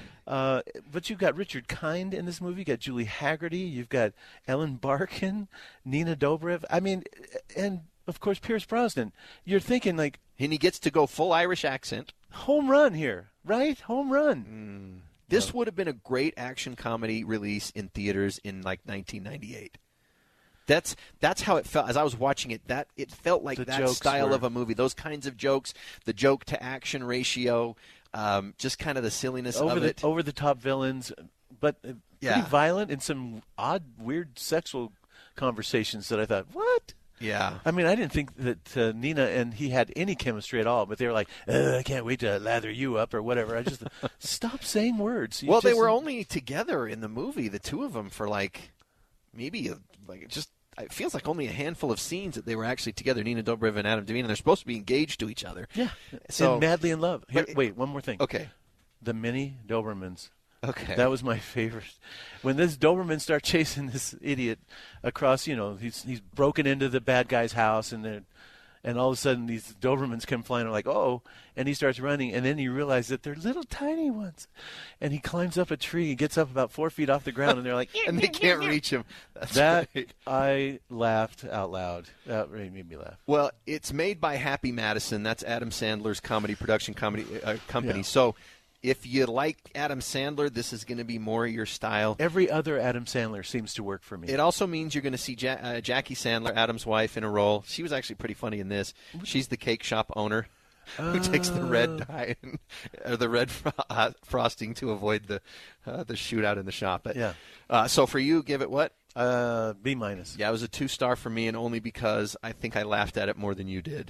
Uh, but you've got Richard Kind in this movie. You've got Julie Haggerty. You've got Ellen Barkin, Nina Dobrev. I mean, and of course Pierce Brosnan. You're thinking like, and he gets to go full Irish accent. Home run here, right? Home run. This would have been a great action comedy release in theaters in like nineteen ninety-eight. That's that's how it felt as I was watching it. That it felt like The that jokes style were- of a movie. Those kinds of jokes, the joke to action ratio, um, just kind of the silliness over of the it. over the top villains, but uh, Yeah. pretty violent and some odd, weird sexual conversations that I thought, what? Yeah. I mean, I didn't think that uh, Nina and he had any chemistry at all, but they were like, "Uh, I can't wait to lather you up or whatever. I just stop saying words. You well, they just- were only together in the movie, the two of them, for like maybe a, like just. It feels like only a handful of scenes that they were actually together, Nina Dobrev and Adam Devine, and they're supposed to be engaged to each other. Yeah, So and madly in love. Here, but- wait, one more thing. Okay. The mini Dobermans. Okay. That was my favorite. When this Doberman start chasing this idiot across, you know, he's he's broken into the bad guy's house, and then, and all of a sudden these Dobermans come flying. I'm like, oh, and he starts running, and then he realizes that they're little tiny ones, and he climbs up a tree, and gets up about four feet off the ground, and they're like, and they can't reach him. That's that right. I laughed out loud. That really made me laugh. Well, it's made by Happy Madison. That's Adam Sandler's comedy production comedy uh, company. Yeah. So if you like Adam Sandler, this is going to be more your style. Every other Adam Sandler seems to work for me. It also means you're going to see ja- uh, Jackie Sandler, Adam's wife, in a role. She was actually pretty funny in this. She's the cake shop owner who takes the red dye and, or the red fro- uh, frosting to avoid the uh, the shootout in the shop. But, Yeah. Uh, so for you, give it what? Uh, B minus. Yeah, it was a two star for me, and only because I think I laughed at it more than you did.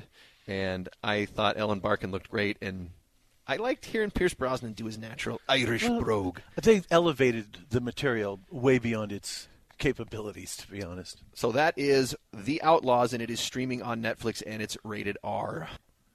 and I thought Ellen Barkin looked great, and I liked hearing Pierce Brosnan do his natural Irish well, brogue. They elevated the material way beyond its capabilities, to be honest. So that is The Outlaws, and it is streaming on Netflix, and it's rated R.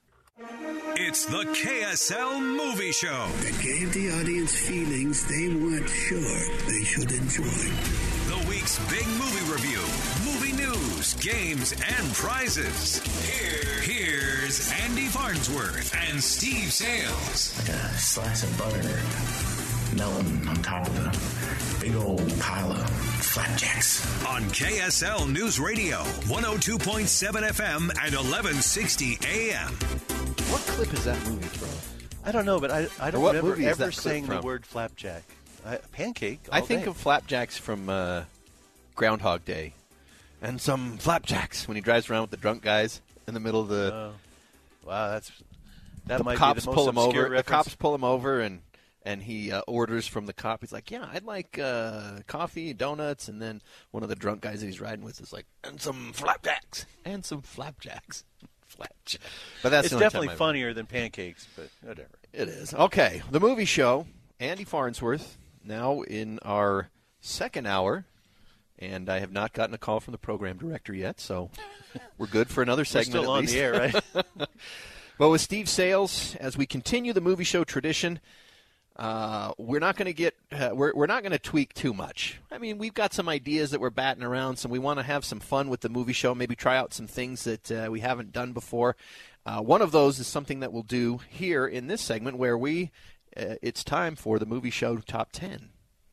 It's the K S L Movie Show. That gave the audience feelings they weren't sure they should enjoy. The week's big movie review, movie news, games, and prizes. Here, here's Andy Farnsworth and Steve Sales. Like a slice of butter melting on top of a big old pile of flapjacks. On K S L News Radio, one oh two point seven F M and eleven sixty A M. What clip is that movie from? I don't know, but I, I don't what remember movie is ever that clip saying from? the word flapjack. I, pancake. I all think day. of flapjacks from uh, Groundhog Day. And some flapjacks when he drives around with the drunk guys in the middle of the... Oh. Wow, that's that the might cops be the most pull him obscure over. reference. The cops pull him over, and and he uh, orders from the cop. He's like, "Yeah, I'd like uh, coffee, donuts," and then one of the drunk guys that he's riding with is like, "And some flapjacks, and some flapjacks." Flapjack. But that's it's the only definitely time I've- funnier than pancakes, but whatever. It is. Okay, the movie show. Andy Farnsworth now in our second hour. And I have not gotten a call from the program director yet, so we're good for another segment. We're still at on least. the air, right? Well, with Steve Sales, as we continue the movie show tradition, uh, we're not going to get uh, we're we're not going to tweak too much. I mean, we've got some ideas that we're batting around, so we want to have some fun with the movie show. Maybe try out some things that uh, we haven't done before. Uh, one of those is something that we'll do here in this segment, where we uh, it's time for the movie show top ten.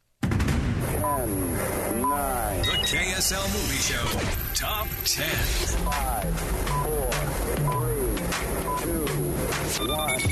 Ten, nine. The K S L Movie Show Top ten. Five, four, three, two, one.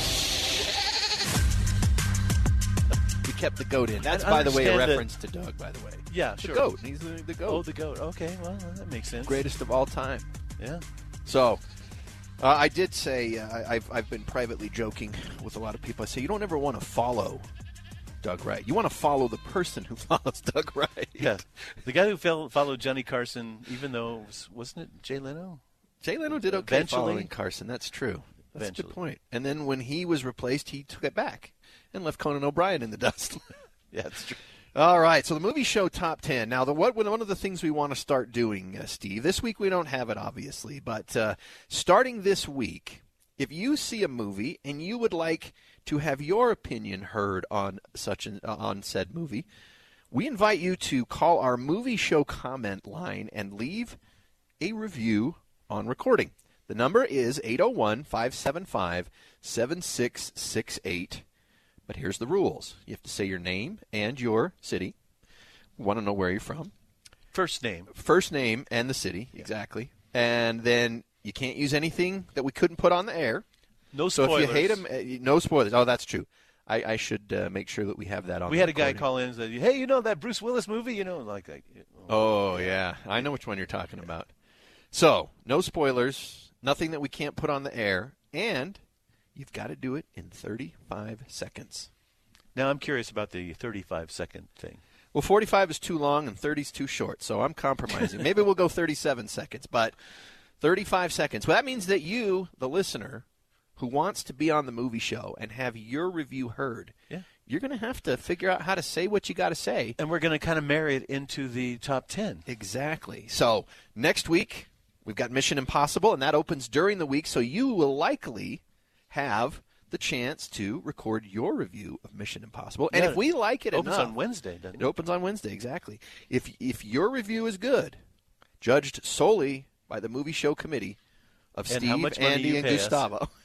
We kept the goat in. That's, I by the way, a understand reference to Doug, by the way. Yeah, the sure. goat. He's the, the goat. Oh, the goat. Okay, well, that makes sense. Greatest of all time. Yeah. So, uh, I did say, uh, I've, I've been privately joking with a lot of people. I say, you don't ever want to follow Doug Wright. You want to follow the person who follows Doug Wright. Yeah. The guy who fell, followed Johnny Carson, even though, it was, wasn't it Jay Leno? Jay Leno did okay Eventually. following Carson. That's true. That's Eventually. a good point. And then when he was replaced, he took it back and left Conan O'Brien in the dust. Yeah, that's true. All right, so the movie show top ten. Now, the what one of the things we want to start doing, uh, Steve, this week we don't have it, obviously, but uh, starting this week, if you see a movie and you would like to have your opinion heard on such an uh, on said movie, we invite you to call our movie show comment line and leave a review on recording. The number is eight oh one, five seven five, seven six six eight. But here's the rules. You have to say your name and your city. We want to know where you're from. First name. First name and the city, yeah. Exactly. And then you can't use anything that we couldn't put on the air. No so spoilers. So if you hate them, uh, no spoilers. Oh, that's true. I, I should uh, make sure that we have that on. We the had recording. a guy call in and said, "Hey, you know that Bruce Willis movie? You know, like that." Oh, yeah. I know which one you're talking yeah. about. So, no spoilers, nothing that we can't put on the air, and you've got to do it in thirty-five seconds. Now, I'm curious about the thirty-five second thing. Well, forty-five is too long and thirty is too short, so I'm compromising. Maybe we'll go thirty-seven seconds, but thirty-five seconds. Well, that means that you, the listener, who wants to be on the movie show and have your review heard, yeah. you're going to have to figure out how to say what you got to say. And we're going to kind of marry it into the top ten. Exactly. So next week, we've got Mission Impossible, and that opens during the week, so you will likely have the chance to record your review of Mission Impossible. And yeah, if we like it, it opens enough, on Wednesday, doesn't it? It opens on Wednesday, exactly. If if your review is good, judged solely by the movie show committee of and Steve, how much money Andy, you and pay Gustavo. Us.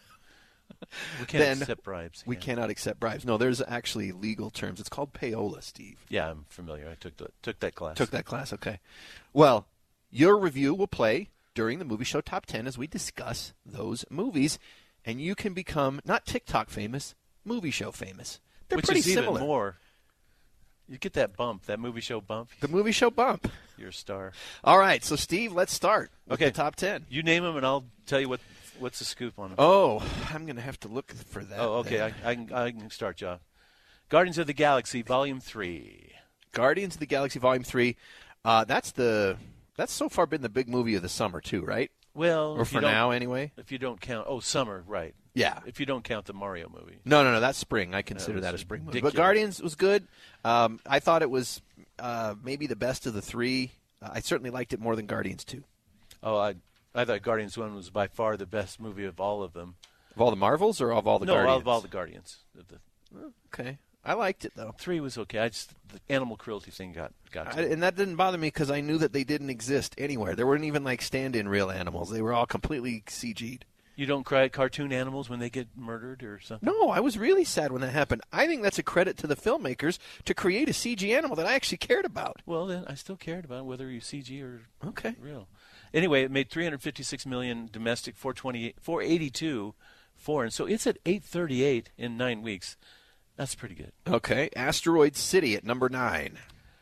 We can't then accept bribes. We yeah. cannot accept bribes. No, there's actually legal terms. It's called payola, Steve. Yeah, I'm familiar. I took the, took that class. Took that class, okay. Well, your review will play during the movie show top ten as we discuss those movies, and you can become not TikTok famous, movie show famous. They're Which pretty is even similar. more. You get that bump, that movie show bump. The movie show bump. You're a star. All right, so Steve, let's start with okay. the top ten. You name them, and I'll tell you what what's the scoop on them. Oh, I'm going to have to look for that. Oh, okay. I, I, can, I can start, John. Guardians of the Galaxy, Volume three. Guardians of the Galaxy, Volume three. Uh, that's the That's so far been the big movie of the summer, too, right? Well, or if for you don't- now, anyway. If you don't count, oh, summer, right? Yeah. If you don't count the Mario movie. No, no, no. That's spring. I consider That that, was a spring movie. ridiculous. But Guardians was good. Um, I thought it was uh, maybe the best of the three. Uh, I certainly liked it more than Guardians two. Oh, I I thought Guardians one was by far the best movie of all of them. Of all the Marvels or of all the no, Guardians? of all the Guardians. Of the, Okay. I liked it, though. Three was okay. I just the animal cruelty thing got got to I, me. and that didn't bother me because I knew that they didn't exist anywhere. There weren't even like stand-in real animals. They were all completely C G'd. You don't cry at cartoon animals when they get murdered or something? No, I was really sad when that happened. I think that's a credit to the filmmakers to create a C G animal that I actually cared about. Well, then I still cared about whether you C G or okay. real. Anyway, it made three hundred fifty-six million dollars domestic, four twenty-eight, four eighty-two foreign. So it's at eight thirty-eight in nine weeks. That's pretty good. Okay. Asteroid City at number nine.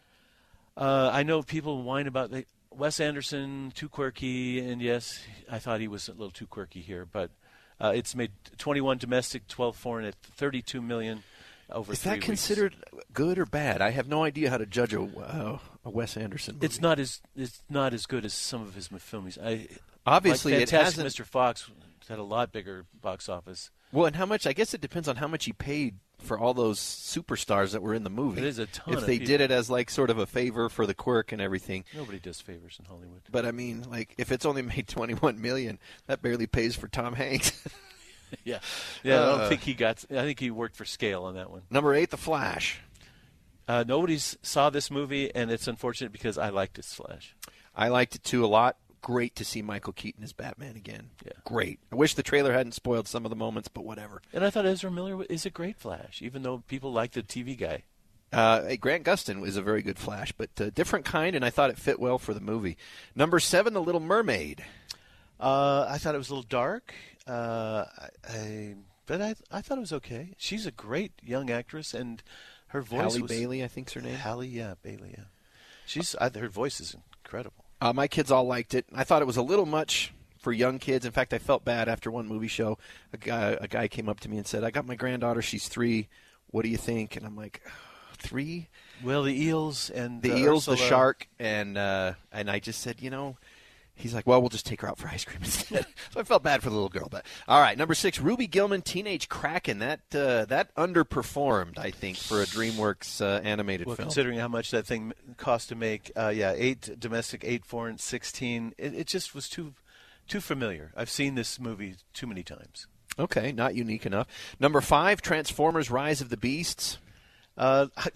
Uh, I know people whine about the, Wes Anderson, too quirky, and yes, I thought he was a little too quirky here, but uh, it's made twenty-one domestic, twelve foreign at thirty-two million dollars over Is three that weeks. considered good or bad? I have no idea how to judge a, uh, a Wes Anderson movie. It's not as it's not as good as some of his films. I Obviously, like it Fantastic hasn't- Mister Fox had a lot bigger box office. Well, and how much? I guess it depends on how much he paid for all those superstars that were in the movie. It is a ton If of they people. did it as like sort of a favor for the quirk and everything. Nobody does favors in Hollywood. But I mean, like if it's only made twenty-one million, that barely pays for Tom Hanks. yeah, yeah. I Uh, don't think he got. I think he worked for scale on that one. Number eight, The Flash. Uh, nobody saw this movie, and it's unfortunate because I liked this Flash. I liked it too a lot. Great to see Michael Keaton as Batman again. Yeah. Great. I wish the trailer hadn't spoiled some of the moments, but whatever. And I thought Ezra Miller is a great Flash, even though people like the T V guy. Uh, hey, Grant Gustin was a very good Flash, but a different kind, and I thought it fit well for the movie. Number seven, The Little Mermaid. Uh, I thought it was a little dark, uh, I, I, but I, I thought it was okay. She's a great young actress, and her voice Halle was... Bailey, I think's her name. Halle, yeah, Bailey, yeah. She's I, her voice is incredible. Uh, my kids all liked it. I thought it was a little much for young kids. In fact, I felt bad after one movie show. A guy, a guy came up to me and said, I got my granddaughter. She's three. What do you think? And I'm like, three? Well, the eels and The uh, eels, Ursula, the shark, and uh, and I just said, you know, he's like, well, we'll just take her out for ice cream instead. So I felt bad for the little girl. But all right, number six, Ruby Gillman, Teenage Kraken. That uh, that underperformed, I think, for a DreamWorks uh, animated Well, film. considering how much that thing cost to make, uh, yeah, eight domestic, eight foreign, sixteen. It, it just was too too familiar. I've seen this movie too many times. Okay, not unique enough. Number five, Transformers: Rise of the Beasts. Uh, I,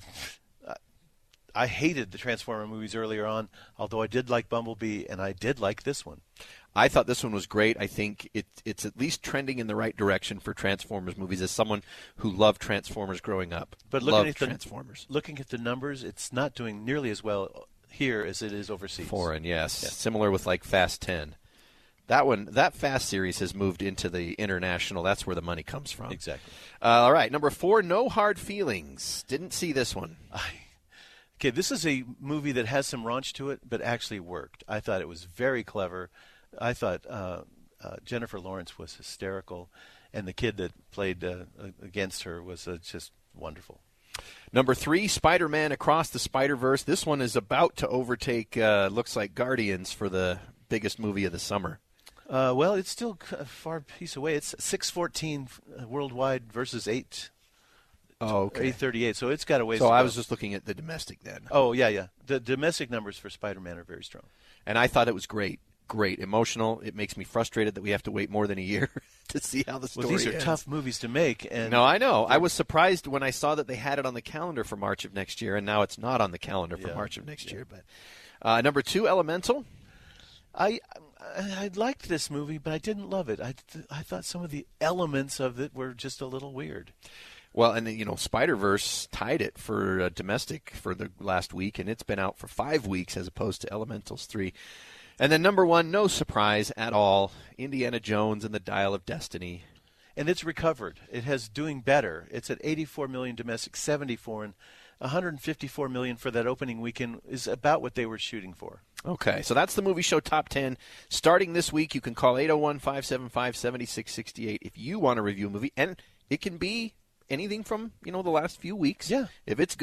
I hated the Transformer movies earlier on, although I did like Bumblebee, and I did like this one. I thought this one was great. I think it, it's at least trending in the right direction for Transformers movies as someone who loved Transformers growing up. But loved looking at the Transformers. looking at the numbers, it's not doing nearly as well here as it is overseas. Foreign, yes. Yeah. Similar with like Fast ten. That one, that Fast series has moved into the international. That's where the money comes from. Exactly. Uh, all right, number four, No Hard Feelings. Didn't see this one. I, okay, this is a movie that has some raunch to it, but actually worked. I thought it was very clever. I thought uh, uh, Jennifer Lawrence was hysterical, and the kid that played uh, against her was uh, just wonderful. Number three, Spider-Man Across the Spider-Verse. This one is about to overtake, uh, looks like, Guardians for the biggest movie of the summer. Uh, well, it's still a far piece away. It's six fourteen worldwide versus eight. Oh, okay. eight thirty-eight. So it's got a ways. So to I go. was just looking at the domestic then. Oh yeah, yeah. The domestic numbers for Spider-Man are very strong. And I thought it was great. Great. Emotional. It makes me frustrated that we have to wait more than a year to see how the story Well, these are ends. tough movies to make. And No, I know. I was surprised when I saw that they had it on the calendar for March of next year, and now it's not on the calendar for Yeah. March of next year. But uh, number two, Elemental. I, I I liked this movie, but I didn't love it. I, th- I thought some of the elements of it were just a little weird. Well, and you know, Spider-Verse tied it for uh, domestic for the last week, and it's been out for five weeks as opposed to Elementals three. And then number one, no surprise at all, Indiana Jones and the Dial of Destiny. And it's recovered. It has doing better. It's at eighty-four million domestic, seventy foreign. one hundred fifty-four million for that opening weekend is about what they were shooting for. Okay, so that's the Movie Show Top ten. Starting this week, you can call eight oh one, five seven five, seven six six eight if you want to review a movie. And it can be anything from, you know, the last few weeks. Yeah. If it's good,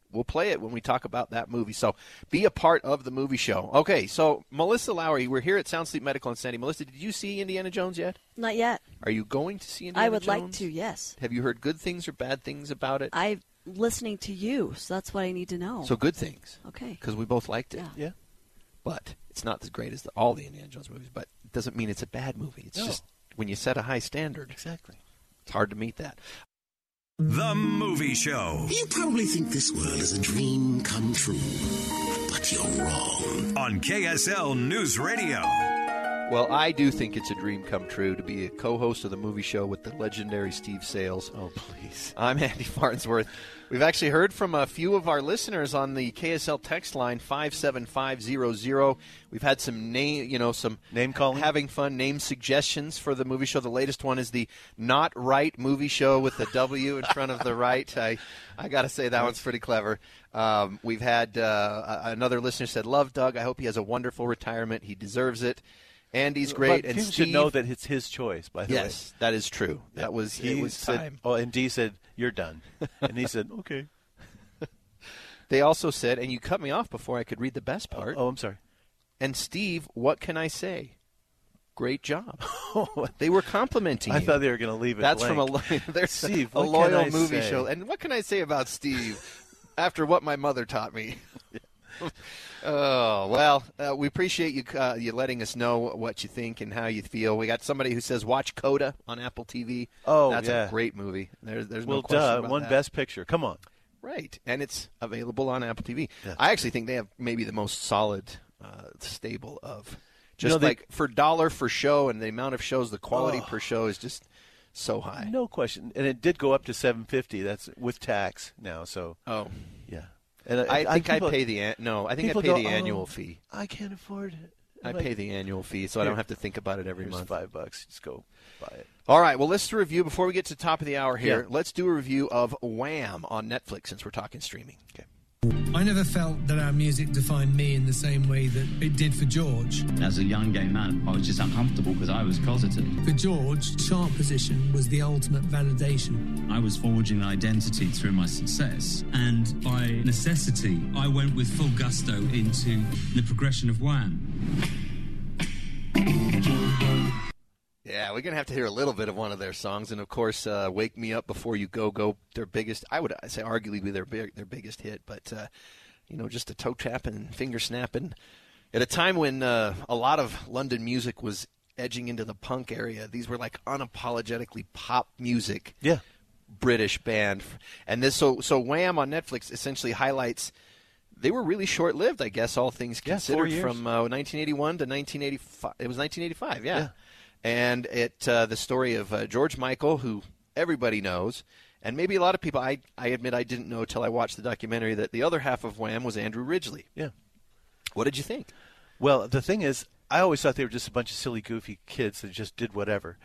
we'll play it when we talk about that movie. So be a part of the movie show. Okay, so Melissa Lowry, we're here at Sound Sleep Medical in Sandy. Melissa, did you see Indiana Jones yet? Not yet. Are you going to see Indiana I would Jones? like to, yes. Have you heard good things or bad things about it? I'm listening to you, so that's what I need to know. So good things. Okay. Because we both liked it. Yeah. Yeah. But it's not as great as the, all the Indiana Jones movies, but it doesn't mean it's a bad movie. It's No. just when you set a high standard, Exactly. it's hard to meet that. The Movie Show. You probably think this world is a dream come true, but you're wrong. On K S L News Radio. Well, I do think it's a dream come true to be a co-host of the movie show with the legendary Steve Sales. Oh, please. I'm Andy Farnsworth. We've actually heard from a few of our listeners on the K S L text line five seven five zero zero. We've had some name, you know, some name calling, having fun name suggestions for the movie show. The latest one is the Not Right movie show with the W in front of the right. I, I got to say that one's pretty clever. Um, we've had uh, another listener said, "Love Doug. I hope he has a wonderful retirement. He deserves it." Andy's great, but and people Steve should know that it's his choice. By the yes, way, yes, that is true. That was he it was said, time. Oh, and Dee said, "You're done," and he said, "Okay." They also said, and you cut me off before I could read the best part. Oh, oh I'm sorry. And Steve, what can I say? Great job. They were complimenting I you. thought they were going to leave it That's blank. from a there's Steve, a what loyal can I movie say? show. And what can I say about Steve after what my mother taught me? Oh, well, uh, we appreciate you uh, you letting us know what you think and how you feel. We got somebody who says watch Coda on Apple T V. Oh, That's yeah. a great movie. There's, there's well, no question duh, about one that. Best Picture. Come on. Right, and it's available on Apple T V. Yeah. I actually think they have maybe the most solid uh, stable of just You know, they- like for dollar for show and the amount of shows, the quality Oh. per show is just so high. No question. And it did go up to seven fifty. That's with tax now. So Oh, yeah. And I, think people- I pay the an- no. I think I people pay go, the annual "Oh, fee. I can't afford it. I I'm like, pay the annual fee, so I Here. don't have to think about it every Here's month. five bucks. Just go buy it. All right, well, let's do a review before we get to the top of the hour here. Yeah. Let's do a review of Wham on Netflix since we're talking streaming. Okay. I never felt that our music defined me in the same way that it did for George. As a young gay man, I was just uncomfortable because I was closeted. For George, chart position was the ultimate validation. I was forging an identity through my success, and by necessity, I went with full gusto into the progression of Wham. Yeah, we're going to have to hear a little bit of one of their songs. And, of course, uh, Wake Me Up Before You Go Go, their biggest, I would say arguably their big, their biggest hit. But, uh, you know, just a toe tapping and finger snapping. At a time when uh, a lot of London music was edging into the punk area, these were like unapologetically pop music. Yeah. British band. And this, so, so Wham on Netflix essentially highlights, they were really short-lived, I guess, all things Yeah, four considered, years. from uh, nineteen eighty-one to nineteen eighty-five. It was nineteen eighty-five, yeah. Yeah. And it uh, the story of uh, George Michael, who everybody knows, and maybe a lot of people, I, I admit I didn't know till I watched the documentary, that the other half of Wham was Andrew Ridgeley. Yeah. What did you think? Well, the thing is, I always thought they were just a bunch of silly, goofy kids that just did whatever.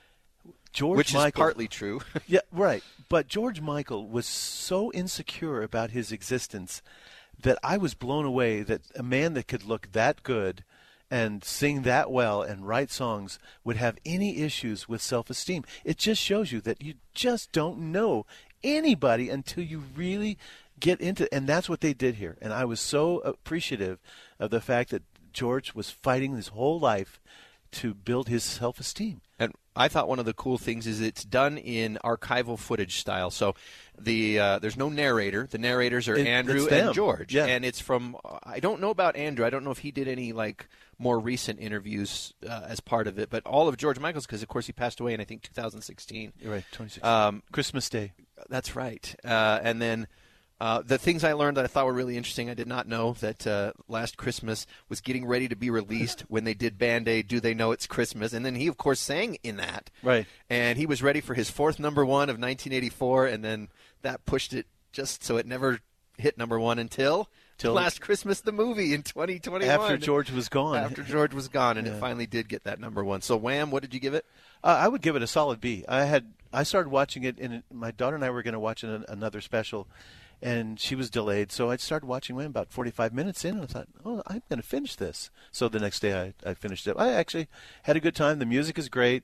George Which Michael, is partly true. Yeah, right. But George Michael was so insecure about his existence that I was blown away that a man that could look that good and sing that well and write songs would have any issues with self-esteem. It just shows you that you just don't know anybody until you really get into, and that's what they did here. And I was so appreciative of the fact that George was fighting his whole life to build his self-esteem. And I thought one of the cool things is it's done in archival footage style. So the uh, there's no narrator. The narrators are It- Andrew it's them. and George. Yeah. And it's from, I don't know about Andrew. I don't know if he did any like more recent interviews uh, as part of it. But all of George Michael's, because of course he passed away in I think two thousand sixteen. You're right, twenty sixteen. Um, Christmas Day. That's right. Uh, and then uh, the things I learned that I thought were really interesting, I did not know that uh, Last Christmas was getting ready to be released when they did Band-Aid, Do They Know It's Christmas? And then he, of course, sang in that. Right. And he was ready for his fourth number one of nineteen eighty-four, and then that pushed it just so it never hit number one until Till- Last Christmas, the movie, in twenty twenty-one. After George was gone. After George was gone, and Yeah. it finally did get that number one. So, Wham, what did you give it? Uh, I would give it a solid B. I had I started watching it, and my daughter and I were going to watch an, another special, and she was delayed. So I started watching Wham about forty-five minutes in, and I thought, oh, I'm going to finish this. So the next day I, I finished it. I actually had a good time. The music is great,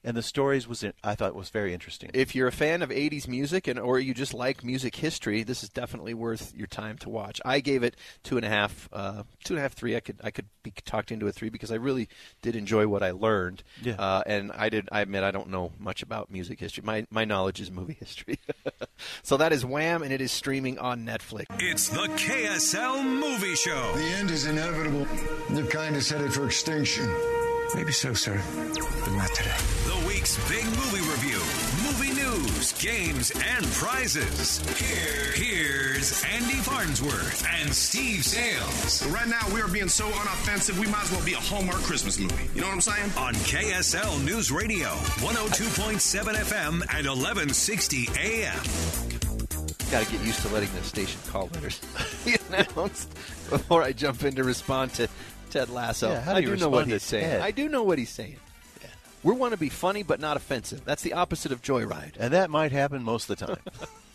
and the stories was I thought was very interesting. If you're a fan of eighties music and or you just like music history, this is definitely worth your time to watch. I gave it two and a half, uh, two and a half, three. I could I could be talked into a three because I really did enjoy what I learned. Yeah. Uh, and I did. I admit I don't know much about music history. My my knowledge is movie history. So that is Wham, and it is streaming on Netflix. It's the K S L Movie Show. The end is inevitable. The kind is headed for extinction. Maybe so, sir, but not today. The week's big movie review, movie news, games, and prizes. Here, here's Andy Farnsworth and Steve Sales. Right now, we are being so unoffensive, we might as well be a Hallmark Christmas movie. You know what I'm saying? On K S L News Radio, one oh two point seven F M and eleven sixty A M. Got to get used to letting the station call letters be announced before I jump in to respond to Ted Lasso. Yeah, how do I you do know what respond he's to saying. Ted? I do know what he's saying. Yeah. We want to be funny but not offensive. That's the opposite of Joyride. And that might happen most of the time.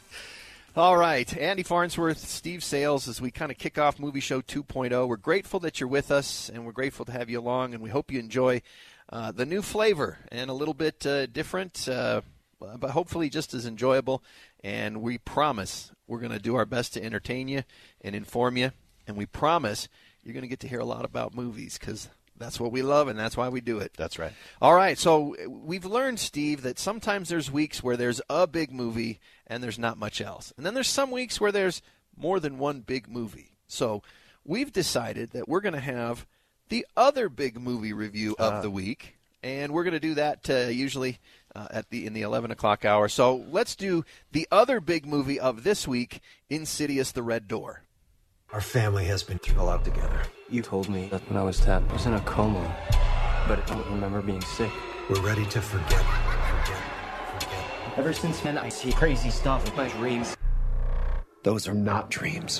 All right, Andy Farnsworth, Steve Sales, as we kind of kick off Movie Show two point oh. We're grateful that you're with us, and we're grateful to have you along, and we hope you enjoy uh, the new flavor and a little bit uh, different, uh, but hopefully just as enjoyable. And we promise we're going to do our best to entertain you and inform you, and we promise you're going to get to hear a lot about movies because that's what we love and that's why we do it. That's right. All right, so we've learned, Steve, that sometimes there's weeks where there's a big movie and there's not much else. And then there's some weeks where there's more than one big movie. So we've decided that we're going to have the other big movie review of Uh. the week, and we're going to do that uh, usually uh, at the in the eleven o'clock hour. So let's do the other big movie of this week, Insidious: The Red Door. Our family has been through a lot together. You told me that when I was ten, I was in a coma, but I don't remember being sick. We're ready to forget, forget, forget. Ever since then, I see crazy stuff in my dreams. Those are not dreams.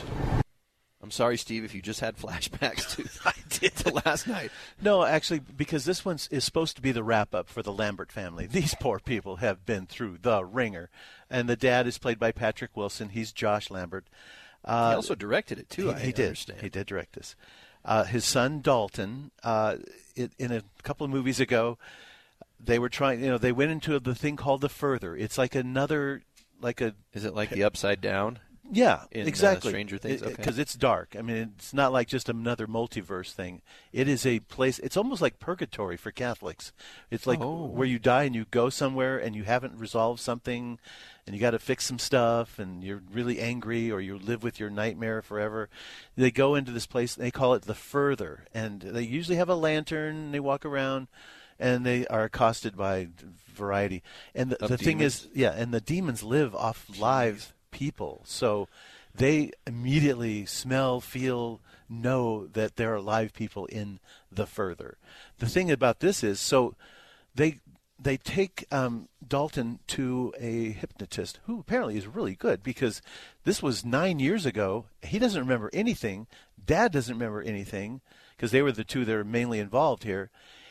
I'm sorry, Steve, if you just had flashbacks to, I did. to last night. No, actually, because this one is supposed to be the wrap-up for the Lambert family. These poor people have been through the ringer. And the dad is played by Patrick Wilson. He's Josh Lambert. Uh, he also directed it, too, he, I he did. understand. He did direct this. Uh, his son, Dalton, uh, it, in a couple of movies ago, they were trying, you know, they went into the thing called The Further. It's like another, like a... Is it like the Upside Down? Yeah, in, exactly. Uh, Stranger Things, okay. Because it's dark. I mean, it's not like just another multiverse thing. It is a place. It's almost like purgatory for Catholics. It's like Oh. where you die and you go somewhere and you haven't resolved something, and you got to fix some stuff, and you're really angry, or you live with your nightmare forever. They go into this place. And they call it the Further, and they usually have a lantern. And they walk around, and they are accosted by variety. And the, Of the thing demons? is, yeah, and the demons live off live people, so they immediately smell, feel, know that there are live people in the Further. The thing about this is, so they they take um, Dalton to a hypnotist who apparently is really good, because this was nine years ago. He doesn't remember anything. Dad doesn't remember anything, because they were the two that are mainly involved here,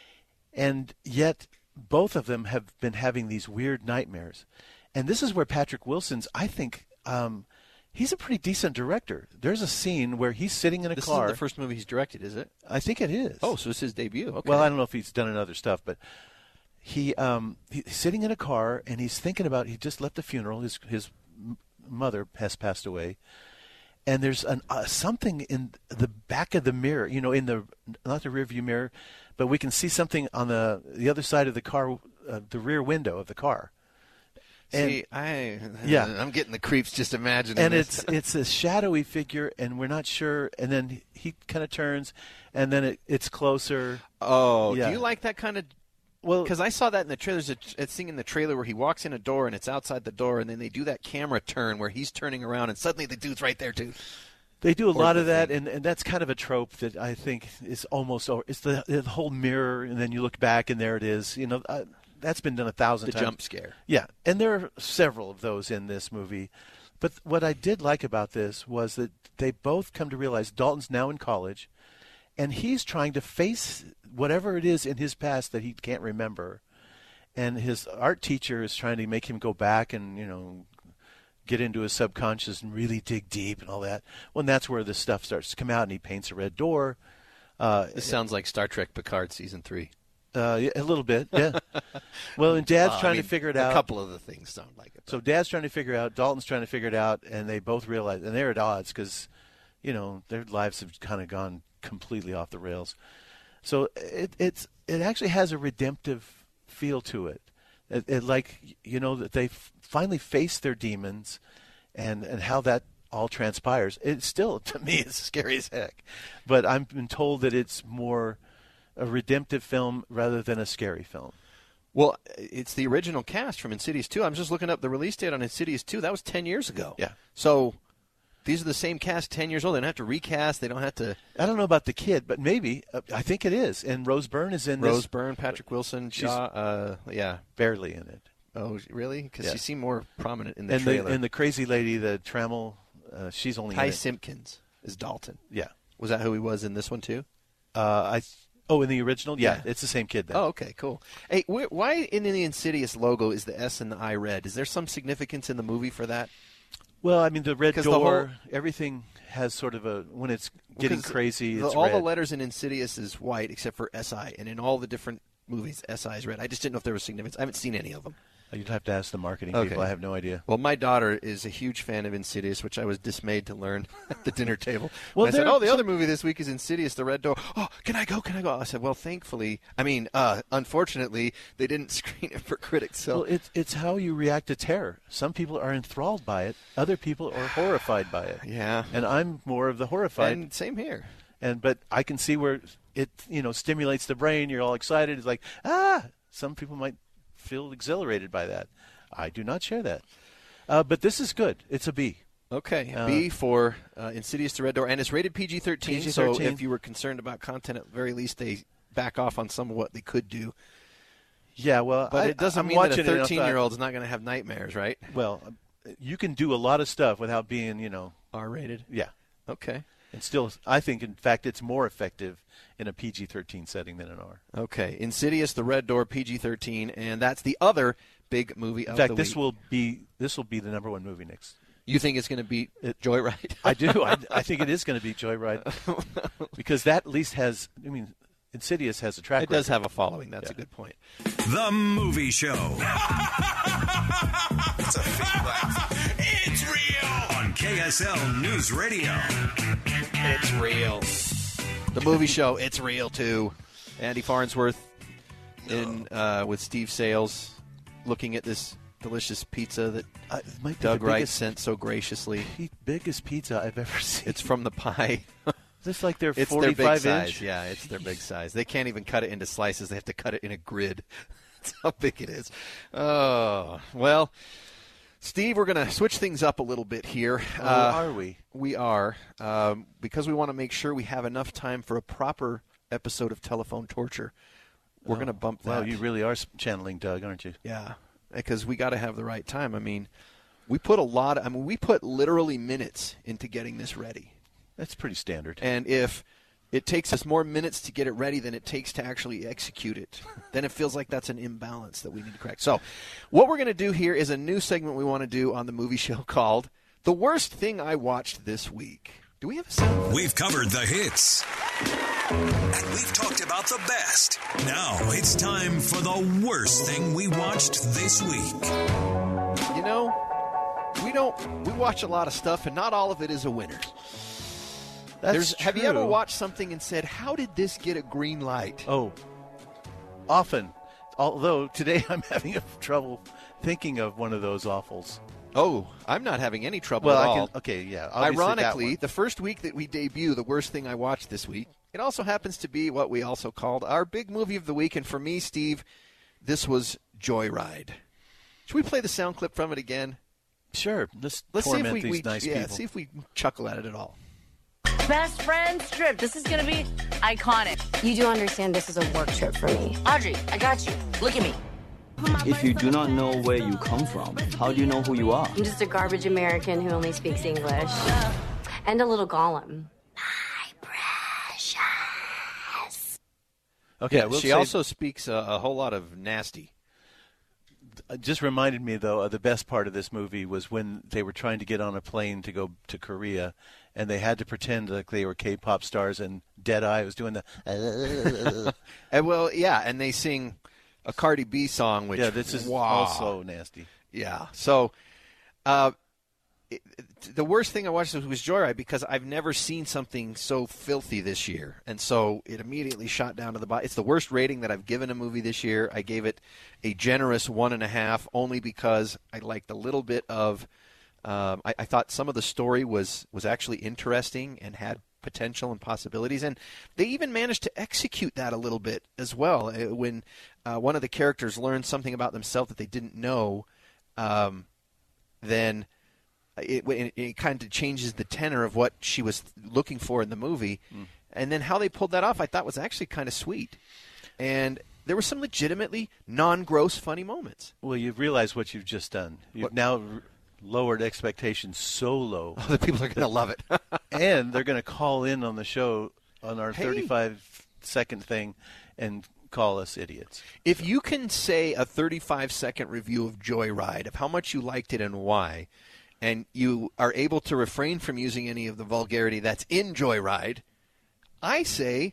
and yet both of them have been having these weird nightmares. And this is where Patrick Wilson's, I think, um, he's a pretty decent director. There's a scene where he's sitting in a this car. This is the first movie he's directed, is it? I think it is. Oh, so it's his debut. Okay. Well, I don't know if he's done another stuff, but he um, he's sitting in a car and he's thinking about, he just left a funeral. His his mother has passed away. And there's an uh, something in the back of the mirror, you know, in the, not the rear view mirror, but we can see something on the the other side of the car, uh, the rear window of the car. See, I yeah. I'm getting the creeps just imagining And this. it's it's a shadowy figure, and we're not sure. And then he kind of turns, and then it, it's closer. Oh, yeah. do you like that kind of? Well, because I saw that in the trailer. There's a, a thing in the trailer where he walks in a door and it's outside the door, and then they do that camera turn where he's turning around, and suddenly the dude's right there too. They do a Or lot the of that, thing. and, and that's kind of a trope that I think is almost over. It's the, the whole mirror, and then you look back, and there it is. You know, uh, that's been done a thousand The times. jump scare. Yeah, and there are several of those in this movie. But what I did like about this was that they both come to realize Dalton's now in college, and he's trying to face whatever it is in his past that he can't remember. And his art teacher is trying to make him go back and, you know, get into his subconscious and really dig deep and all that. Well, and that's where this stuff starts to come out, and he paints a red door. Uh, This sounds like Star Trek Picard season three. Uh, yeah, a little bit, yeah. Well, and Dad's Uh, I trying mean, to figure it a out. A couple of the things sound like it. So Dad's trying to figure it out. Dalton's trying to figure it out, and they both realize, and they're at odds because, you know, their lives have kind of gone completely off the rails. So it, it's it actually has a redemptive feel to it. It, it like, you know, that they f- finally face their demons, and, and how that all transpires. It still, to me, is scary as heck. But I've been told that it's more a redemptive film rather than a scary film. Well, it's the original cast from Insidious two. I'm just looking up the release date on Insidious two. That was ten years ago. Yeah. So these are the same cast ten years old. They don't have to recast. They don't have to. I don't know about the kid, but maybe. Uh, I think it is. And Rose Byrne is in Rose this. Byrne, Patrick Wilson. She's Shaw, uh, yeah. barely in it. Oh, really? Because Yeah. she seemed more prominent in the and trailer. The, and the crazy lady, the Trammell, uh, she's only Ty in it. Simpkins is Dalton. Yeah. Was that who he was in this one, too? Uh, I. Th- oh, in the original? Yeah, Yeah. it's the same kid then. Oh, okay, cool. Hey, wh- why in the Insidious logo is the S and the I red? Is there some significance in the movie for that? Well, I mean, the red 'Cause the door, whole- everything has sort of a, when it's getting Because crazy, the- it's all red. the letters in Insidious is white except for S I, and in all the different movies, S I is red. I just didn't know if there was significance. I haven't seen any of them. You'd have to ask the marketing Okay. people. I have no idea. Well, my daughter is a huge fan of Insidious, which I was dismayed to learn at the dinner table. Well, When I said, there- oh, the other movie this week is Insidious, The Red Door. Oh, can I go? Can I go? I said, well, thankfully, I mean, uh, unfortunately, they didn't screen it for critics. So Well, it's it's how you react to terror. Some people are enthralled by it. Other people are horrified by it. Yeah. And I'm more of the horrified. And same here. And but I can see where it you know stimulates the brain. You're all excited. It's like ah. Some people might feel exhilarated by that. I do not share that. Uh, but this is good. It's a B. Okay, Uh, B for uh, Insidious: The Red Door, and it's rated P G thirteen. P G So thirteen. if you were concerned about content, at the very least, they back off on some of what they could do. Yeah, well, But I, it doesn't I'm mean that a watching it and I thought, thirteen-year-old is not going to have nightmares, right? Well, you can do a lot of stuff without being, you know, R-rated. Yeah. Okay. And still, I think, in fact, it's more effective in a P G thirteen setting than an R. Okay, Insidious: The Red Door, P G thirteen, and that's the other big movie of In fact, the this week. will be this will be the number one movie next. You think it's going to beat Joyride? I do. I, I think it is going to beat Joyride because that at least has. I mean, Insidious has a track. It does record. have a following. That's a good point. The Movie Show. It's a fake laugh. It's real on K S L News Radio. It's real. The movie show. It's real too. Andy Farnsworth in uh, with Steve Sales, looking at this delicious pizza that Uh, it might be Doug the Wright biggest- sent so graciously. The biggest pizza I've ever seen. It's from the pie. It's like their It's their big forty-five size. inch. Yeah, it's their big size. They can't even cut it into slices. They have to cut it in a grid. That's how big it is. Oh, well, Steve, we're going to switch things up a little bit here. Oh, Uh, are we? We are, um, because we want to make sure we have enough time for a proper episode of Telephone Torture. We're Oh, going to bump that. Well, you really are channeling Doug, aren't you? Yeah, because we got to have the right time. I mean, we put a lot. Of, I mean, we put literally minutes into getting this ready. That's pretty standard. And if it takes us more minutes to get it ready than it takes to actually execute it, then it feels like that's an imbalance that we need to correct. So, what we're going to do here is a new segment we want to do on the movie show called "The Worst Thing I Watched This Week." Do we have a sound? We've covered the hits. And we've talked about the best. Now it's time for the worst thing we watched this week. You know, we don't. We watch a lot of stuff, and not all of it is a winner. That's There's, have you ever true. watched something and said, "How did this get a green light?" Oh, often. Although today I'm having a trouble thinking of one of those awfuls. Oh, I'm not having any trouble Well, at I all. can. Okay, yeah. obviously that Ironically, one. the first week that we debut, the worst thing I watched this week, it also happens to be what we also called our big movie of the week. And for me, Steve, this was Joyride. Should we play the sound clip from it again? Sure. Let's, Let's see if torment we, these we nice yeah, people. see if we chuckle at it at all. Best friends trip. This is gonna be iconic. You do understand this is a work trip for me. Audrey, I got you. Look at me. If you do not know where you come from, how do you know who you are? I'm just a garbage American who only speaks English. And a little Gollum. Okay, Yeah, I will she say- also speaks a, a whole lot of nasty. It just reminded me, though, of the best part of this movie was when they were trying to get on a plane to go to Korea, and they had to pretend like they were K-pop stars, and Deadeye was doing the. and well, yeah, and they sing a Cardi B song, which yeah, this is wow. also nasty. Yeah, so. Uh, It, the worst thing I watched was, was Joyride because I've never seen something so filthy this year, and so it immediately shot down to the bottom. It's the worst rating that I've given a movie this year. I gave it a generous one and a half, only because I liked a little bit of. Um, I, I thought some of the story was was actually interesting and had potential and possibilities, and they even managed to execute that a little bit as well. When uh, one of the characters learned something about themselves that they didn't know, um, then. It, it, it kind of changes the tenor of what she was looking for in the movie. Mm. And then how they pulled that off I thought was actually kind of sweet. And there were some legitimately non-gross funny moments. Well, you've realized what you've just done. You've what? now r- lowered expectations so low. Oh, the people are going to love it. And they're going to call in on the show on our hey. thirty-five second thing and call us idiots. If you can say a thirty-five second review of Joyride, of how much you liked it and why, and you are able to refrain from using any of the vulgarity that's in Joyride, I say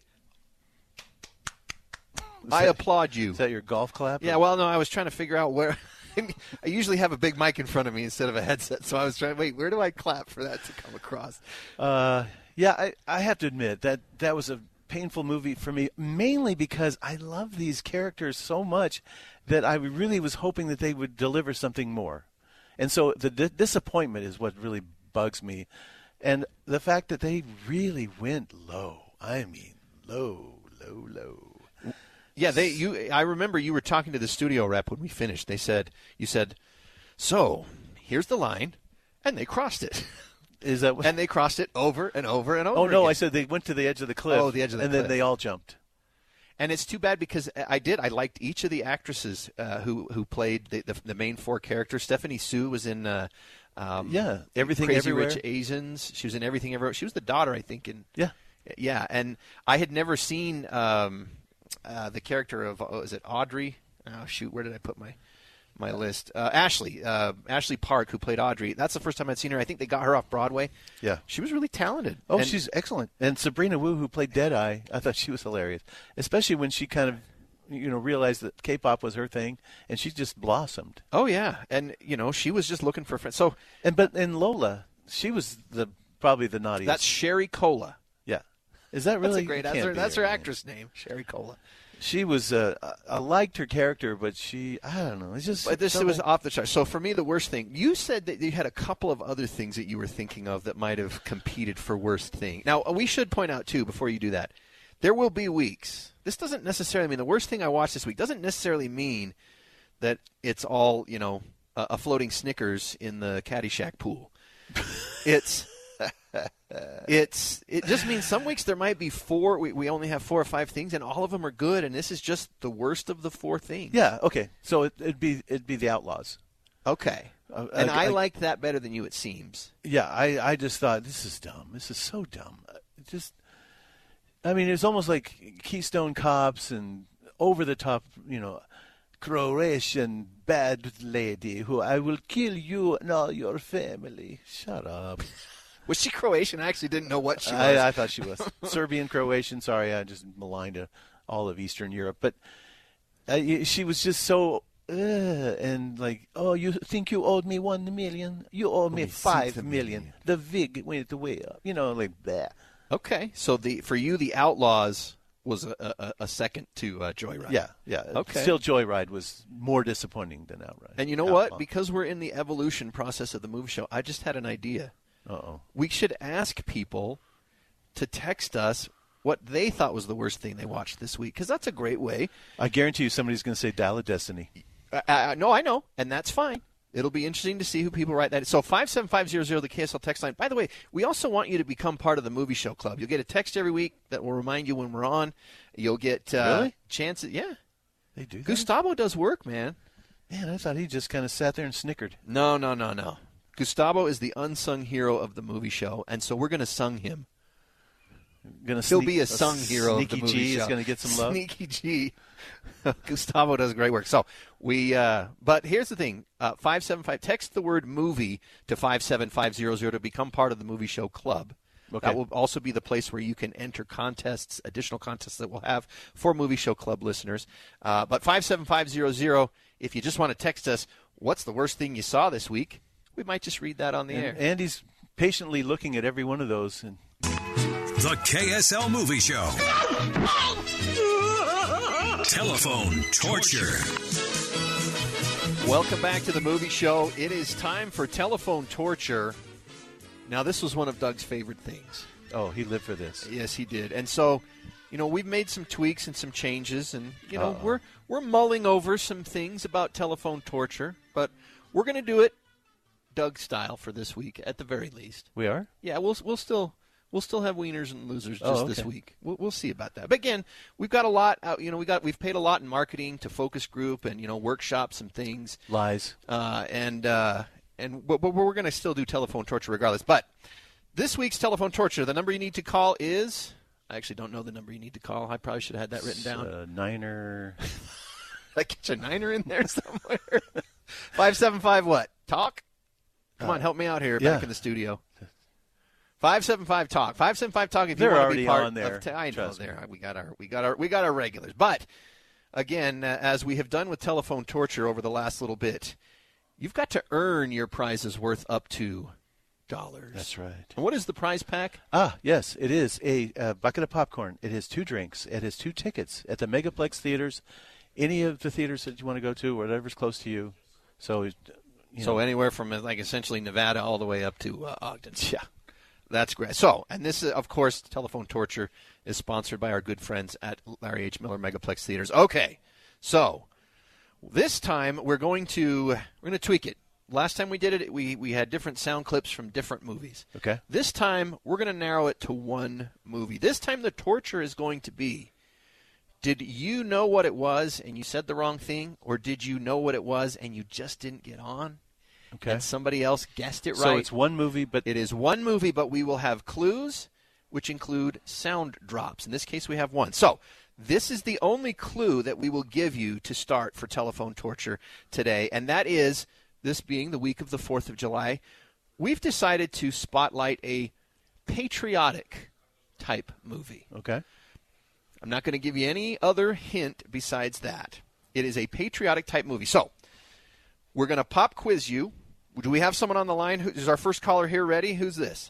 that, I applaud you. Is that your golf clap? Yeah, well, no, I was trying to figure out where. I usually have a big mic in front of me instead of a headset, so I was trying, wait, where do I clap for that to come across? Uh, yeah, I, I have to admit that that was a painful movie for me, mainly because I love these characters so much that I really was hoping that they would deliver something more. And so the d- disappointment is what really bugs me. And the fact that they really went low. I mean, low, low, low. Yeah, they. You. I remember you were talking to the studio rep when we finished. They said, you said, so here's the line, and they crossed it. Is that what? And they crossed it over and over and over Oh, no, again. I said they went to the edge of the cliff. Oh, the edge of the and cliff. And then they all jumped. And it's too bad because I did. I liked each of the actresses uh, who who played the, the the main four characters. Stephanie Sue was in uh, um, yeah Everything Crazy Everywhere. Rich Asians. She was in Everything Everywhere. She was the daughter, I think. In yeah yeah. And I had never seen um, uh, the character of oh, is it Audrey? Oh shoot, where did I put my my list? Uh, Ashley uh, Ashley Park, who played Audrey. That's the first time I'd seen her. I think they got her off Broadway. Yeah, she was really talented. Oh, and, she's excellent. And Sabrina Wu, who played Deadeye, I thought she was hilarious, especially when she kind of, you know, realized that K-pop was her thing, and she just blossomed. Oh yeah, and you know, she was just looking for friends. So, and but in Lola, she was the probably the naughtiest. That's Sherry Cola. Yeah, is that really that's a great? That's her, that's her actress name, Sherry Cola. She was. Uh, I liked her character, but she. I don't know. It's just. But this something. was off the chart. So for me, the worst thing. You said that you had a couple of other things that you were thinking of that might have competed for worst thing. Now we should point out too, before you do that, there will be weeks. This doesn't necessarily mean the worst thing I watched this week doesn't necessarily mean that it's all, you know, a, a floating Snickers in the Caddyshack pool. It's. It's it just means some weeks there might be four. We, we only have four or five things, and all of them are good. And this is just the worst of the four things. Yeah. Okay. So it, it'd be it'd be the Outlaws. Okay. Uh, and I, I, I liked that better than you. It seems. Yeah. I, I just thought this is dumb. This is so dumb. It just. I mean, it's almost like Keystone Cops and over the top. You know, Croatian bad lady who I will kill you and all your family. Shut up. Was she Croatian? I actually didn't know what she was. I, I thought she was. Serbian, Croatian. Sorry, I just maligned uh, all of Eastern Europe. But uh, she was just so, uh, and like, oh, you think you owed me one million? You owe me five million. million. The vig went way up. You know, like that. Okay, so the for you, the Outlaws was a, a, a second to uh, Joyride. Yeah, yeah. Okay. Still, Joyride was more disappointing than Outride. And you know Outlaw. what? Because we're in the evolution process of the movie show, I just had an idea. Uh-oh. We should ask people to text us what they thought was the worst thing they watched this week, because that's a great way. I guarantee you somebody's going to say Dial of Destiny. Uh, uh, no, I know, and that's fine. It'll be interesting to see who people write that. So five seven five zero zero, the K S L text line. By the way, we also want you to become part of the Movie Show Club. You'll get a text every week that will remind you when we're on. You'll get uh, really? chances. Yeah. They do that? Gustavo does work, man. Man, I thought he just kind of sat there and snickered. No, no, no, no. Gustavo is the unsung hero of the movie show, and so we're going to sung him. Gonna He'll sneak, be a sung hero of the movie G show. is going to get some love. Sneaky G. Gustavo does great work. So we, uh, but here's the thing: uh, five seven five. Text the word movie to five seven five zero zero to become part of the Movie Show Club. Okay. That will also be the place where you can enter contests, additional contests that we'll have for Movie Show Club listeners. Uh, but five seven five zero zero, if you just want to text us, what's the worst thing you saw this week? We might just read that on the and air. Andy's patiently looking at every one of those. And The K S L Movie Show. Telephone torture. Welcome back to the movie show. It is time for telephone torture. Now, this was one of Doug's favorite things. Oh, he lived for this. Yes, he did. And so, you know, we've made some tweaks and some changes, and, you know, Uh-oh. we're we're mulling over some things about telephone torture, but we're going to do it Doug style for this week, at the very least. We are? Yeah, we'll we'll still we'll still have wieners and losers just Oh, okay. this week. We'll we'll see about that. But again, we've got a lot out. You know, we got we've paid a lot in marketing to focus group and you know workshop some things. Lies. Uh, and uh, and but, but we're going to still do telephone torture regardless. But this week's telephone torture, the number you need to call is. I actually don't know the number you need to call. I probably should have had that written down. Uh, niner. I catch a niner in there somewhere. Five seven five what? Talk. Come on, help me out here yeah. back in the studio. Five seven five talk. Five seven five talk. If They're you want to already be part on there. Of t- I know Trust there. me. We got our we got our we got our regulars. But again, uh, as we have done with telephone torture over the last little bit, you've got to earn your prizes worth up to dollars. That's right. And what is the prize pack? Ah, yes, it is a uh, bucket of popcorn. It has two drinks. It has two tickets at the Megaplex theaters, any of the theaters that you want to go to, whatever's close to you. So. You So know. anywhere from uh, like essentially Nevada all the way up to uh, Ogden. Yeah, that's great. So, and this is, of course, telephone torture is sponsored by our good friends at Larry H. Miller Megaplex Theaters. Okay, so this time we're going to we're going to tweak it. Last time we did it, we we had different sound clips from different movies. Okay. This time we're going to narrow it to one movie. This time the torture is going to be. Did you know what it was and you said the wrong thing, or did you know what it was and you just didn't get on? Okay. And somebody else guessed it right. So it's one movie, but it is one movie, but we will have clues, which include sound drops. In this case, we have one. So this is the only clue that we will give you to start for telephone torture today, and that is, this being the week of the fourth of July, we've decided to spotlight a patriotic type movie. Okay. I'm not going to give you any other hint besides that. It is a patriotic type movie. So we're going to pop quiz you. Do we have someone on the line? Who, is our first caller here ready? Who's this?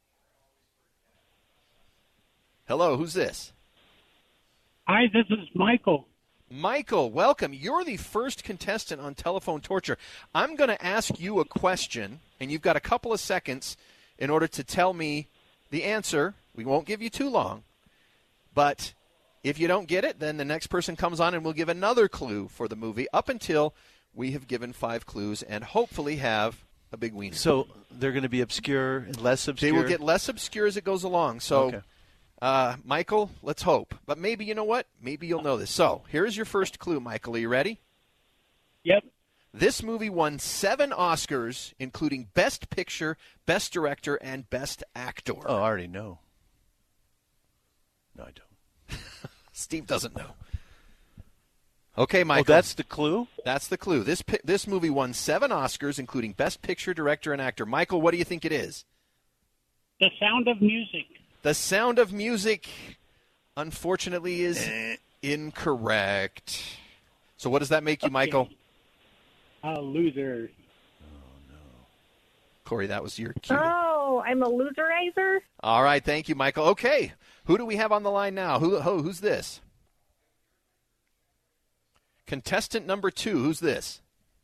Hello, who's this? Hi, this is Michael. Michael, welcome. You're the first contestant on Telephone Torture. I'm going to ask you a question, and you've got a couple of seconds in order to tell me the answer. We won't give you too long, but if you don't get it, then the next person comes on and we'll give another clue for the movie up until we have given five clues and hopefully have a big wiener. So they're going to be obscure and less obscure? They will get less obscure as it goes along. So, Okay. uh, Michael, let's hope. But maybe, you know what? Maybe you'll know this. So here's your first clue, Michael. Are you ready? Yep. This movie won seven Oscars, including Best Picture, Best Director, and Best Actor. Oh, I already know. No, I don't. Steve doesn't know. Okay, Michael. Oh, that's the clue? That's the clue. This pi- this movie won seven Oscars, including Best Picture, Director, and Actor. Michael, what do you think it is? The Sound of Music. The Sound of Music, unfortunately, is incorrect. So what does that make you, Michael? A loser. Corey, that was your cue. Oh, I'm a loserizer? All right, thank you, Michael. Okay, who do we have on the line now? Who, who Who's this? Contestant number two, who's this?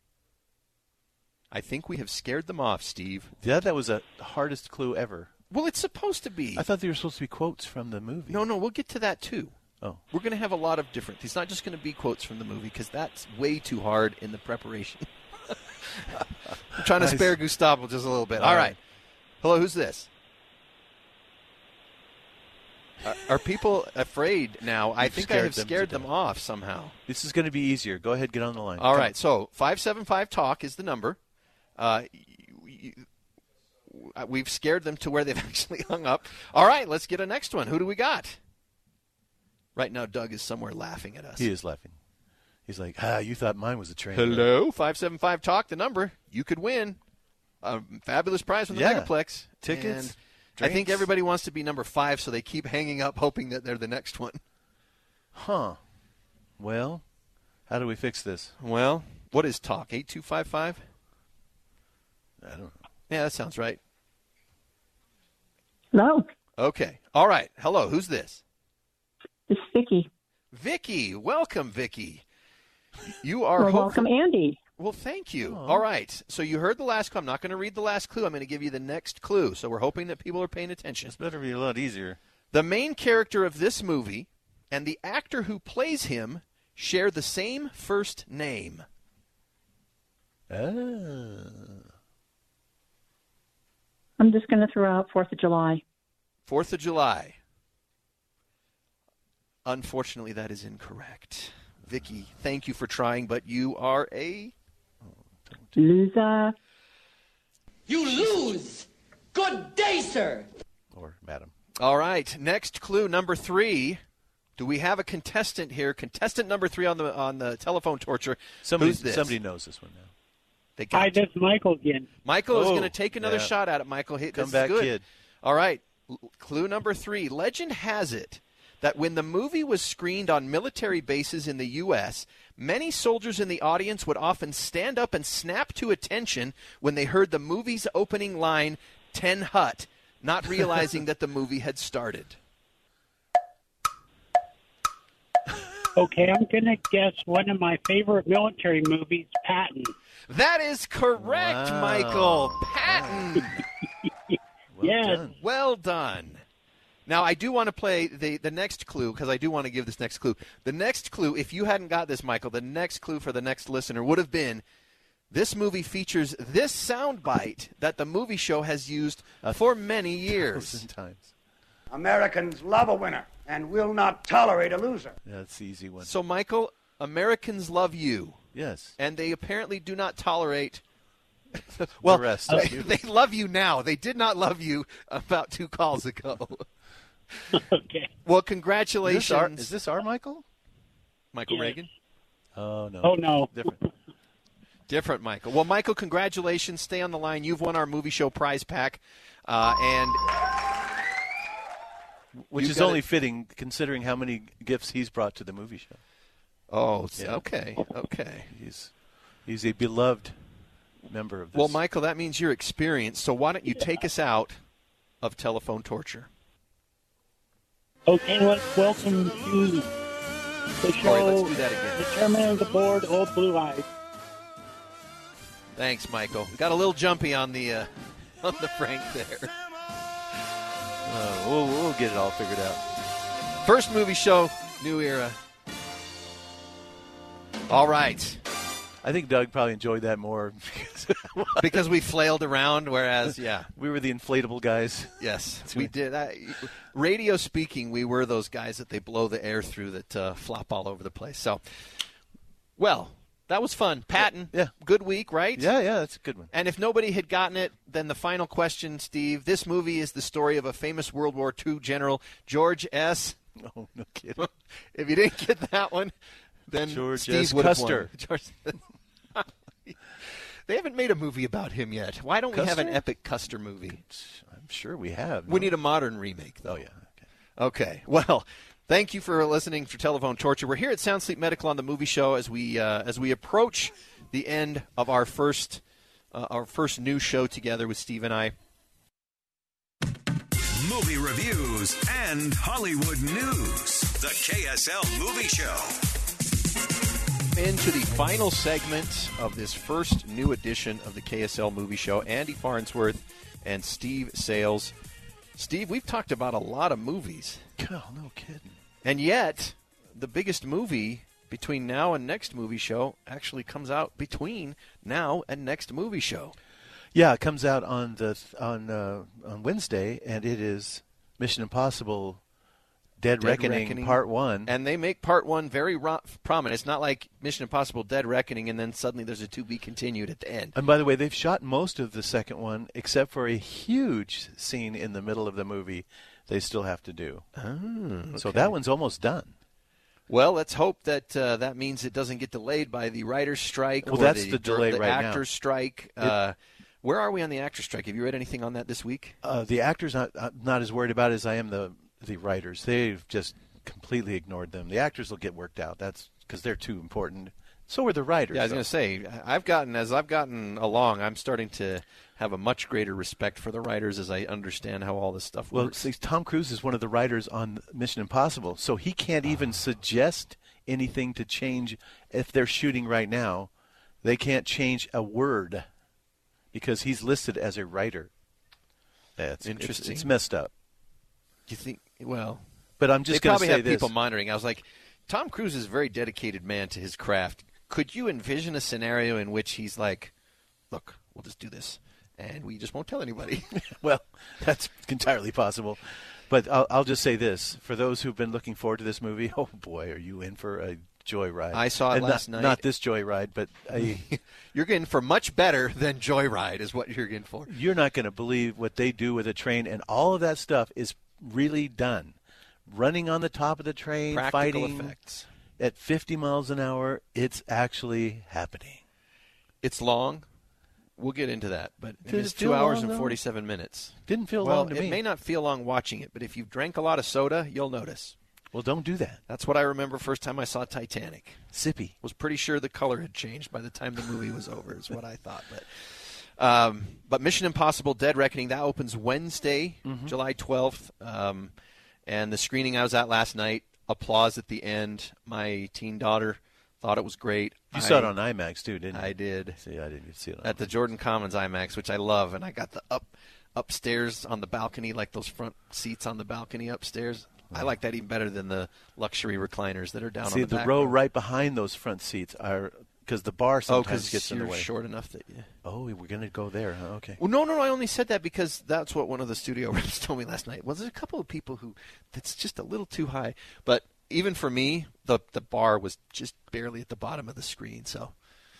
I think we have scared them off, Steve. Yeah, that was the hardest clue ever. Well, it's supposed to be. I thought they were supposed to be quotes from the movie. No, no, we'll get to that too. Oh. We're going to have a lot of different. It's not just going to be quotes from the movie because that's way too hard in the preparation. I'm trying to Nice. spare Gustavo just a little bit. All All right. right. Hello, who's this? Are, are people afraid now? I You've think I scared have them scared to them death. off somehow. This is going to be easier. Go ahead, get on the line. All Come right, so five seven five talk is the number. Uh, you, you, we've scared them to where they've actually hung up. All right, let's get a next one. Who do we got? Right now, Doug is somewhere laughing at us. He is laughing. He's like, ah, you thought mine was a train. Hello, five seven five talk, the number. You could win a fabulous prize from the Yeah. Megaplex. Tickets. And I think everybody wants to be number five, so they keep hanging up, hoping that they're the next one. Huh. Well, how do we fix this? Well, what is talk? eight two five five? I don't know. Yeah, that sounds right. Hello. Okay. All right. Hello. Who's this? It's Vicky. Vicky. Welcome, Vicky. You are well, welcome, Andy. Well, thank you. Oh. All right. So you heard the last clue. I'm not going to read the last clue. I'm going to give you the next clue. So we're hoping that people are paying attention. This better be a lot easier. The main character of this movie and the actor who plays him share the same first name. Ah. I'm just going to throw out fourth of July. fourth of July. Unfortunately, that is incorrect. Vicky, thank you for trying, but you are a... Loser. You lose. Good day, sir. Or madam. All right. Next clue, number three. Do we have a contestant here? Contestant number three on the on the telephone torture. Somebody, Who's this? Somebody knows this one now. They got Hi, this is Michael again. Michael oh, is going to take another yeah. shot at it, Michael. Hey, Come this back, is good. kid. All right. L- clue number three. Legend has it that when the movie was screened on military bases in the U S, many soldiers in the audience would often stand up and snap to attention when they heard the movie's opening line, ten Hut, not realizing that the movie had started. Okay, I'm going to guess one of my favorite military movies, Patton. That is correct, Wow. Michael. Patton. Well yes. done. Well done. Now, I do want to play the, the next clue, because I do want to give this next clue. The next clue, if you hadn't got this, Michael, the next clue for the next listener would have been, this movie features this soundbite that the movie show has used for many years. Thousand times. Americans love a winner and will not tolerate a loser. Yeah, that's the easy one. So, Michael, Americans love you. Yes. And they apparently do not tolerate... well, the rest they, of you. they love you now. They did not love you about two calls ago. Okay. Well, Is congratulations. this our, is this our Michael? Michael Yes. Reagan? Oh, no. Oh, no. Different. Different, Michael. Well, Michael, congratulations. Stay on the line. You've won our movie show prize pack. Uh, and Which You've is got only it. fitting considering how many gifts he's brought to the movie show. Oh, Yeah. okay. Okay. He's he's a beloved member of this. Well, Michael, that means you're experienced. So why don't you take us out of telephone torture? Okay, let's welcome to the show, All right, let's do that again. the chairman of the board, Old Blue Eyes. Thanks, Michael. We got a little jumpy on the uh, on the Frank there. Uh, we'll, we'll get it all figured out. First movie show, new era. All right. I think Doug probably enjoyed that more. Because we flailed around, whereas, yeah. We were the inflatable guys. Yes, we did. I, radio speaking, we were those guys that they blow the air through that uh, flop all over the place. So, well, that was fun. Patton, yeah. Good week, right? Yeah, yeah, that's a good one. And if nobody had gotten it, then the final question, Steve. This movie is the story of a famous World War Two general, George S. Oh, no kidding. If you didn't get that one, then George Steve S. would have Custer. won. George... They haven't made a movie about him yet. Why don't we have an Custer? epic Custer movie? I'm sure we have. We no? need a modern remake, though. Oh, yeah. Okay. Okay. Well, thank you for listening for Telephone Torture. We're here at Sound Sleep Medical on the movie show as we uh, as we approach the end of our first uh, our first new show together with Steve and I. Movie reviews and Hollywood news. The K S L Movie Show. Into the final segment of this first new edition of the K S L Movie Show. Andy Farnsworth and Steve Sales. Steve, we've talked about a lot of movies. Oh, no kidding. And yet, the biggest movie between now and next movie show actually comes out between now and next movie show. Yeah, it comes out on the on uh, on Wednesday, and it is Mission Impossible Dead, Dead Reckoning, Reckoning, Part One. And they make Part One very ro- prominent. It's not like Mission Impossible Dead Reckoning, and then suddenly there's a to be continued at the end. And by the way, they've shot most of the second one, except for a huge scene in the middle of the movie they still have to do. Oh, okay. So that one's almost done. Well, let's hope that uh, that means it doesn't get delayed by the writers' strike Well, or that's the, the delay the right now. actors' strike. It- Uh, Where are we on the actor strike? Have you read anything on that this week? Uh, the actors, not, I'm not as worried about it as I am the the writers. They've just completely ignored them. The actors will get worked out. That's because they're too important. So are the writers. Yeah, I was going to say, I've gotten as I've gotten along, I'm starting to have a much greater respect for the writers as I understand how all this stuff well, works. Well, Tom Cruise is one of the writers on Mission Impossible, so he can't even suggest anything to change if they're shooting right now. They can't change a word because he's listed as a writer. That's interesting. It's, it's messed up. Do you think? Well, but I'm just going to say have this. people monitoring. I was like, Tom Cruise is a very dedicated man to his craft. Could you envision a scenario in which he's like, "Look, we'll just do this, and we just won't tell anybody"? Well, that's entirely possible. But I'll, I'll just say this: for those who've been looking forward to this movie, oh boy, are you in for a joyride? I saw it and last not, night. Not this joyride, but a, you're getting for much better than joyride is what you're getting for. You're not going to believe what they do with a train, and all of that stuff is really done. Running on the top of the train, practical fighting effects at fifty miles an hour, it's actually happening. It's long. We'll get into that, but Did it's it two feel hours long, and though? forty-seven minutes. Didn't feel well, long to it me. may not feel long watching it, but if you've drank a lot of soda, you'll notice. Well, don't do that. That's what I remember first time I saw Titanic. Sippy. Was pretty sure the color had changed by the time the movie was over, is what I thought. But um, but Mission Impossible Dead Reckoning, that opens Wednesday, mm-hmm. July twelfth. Um, and the screening I was at last night, applause at the end. My teen daughter thought it was great. You I, saw it on IMAX, too, didn't you? I did. See, I didn't see it on At the Jordan Commons IMAX, which I love. And I got the up upstairs on the balcony, like those front seats on the balcony upstairs. I like that even better than the luxury recliners that are down See, on the, the back row right behind those front seats are because the bar sometimes oh, gets in the you're way. Short enough that you... Oh, we're going to go there. Huh? Okay. Well, no, no, no. I only said that because that's what one of the studio reps told me last night. Was well, there's a couple of people who that's just a little too high, but even for me, the the bar was just barely at the bottom of the screen. So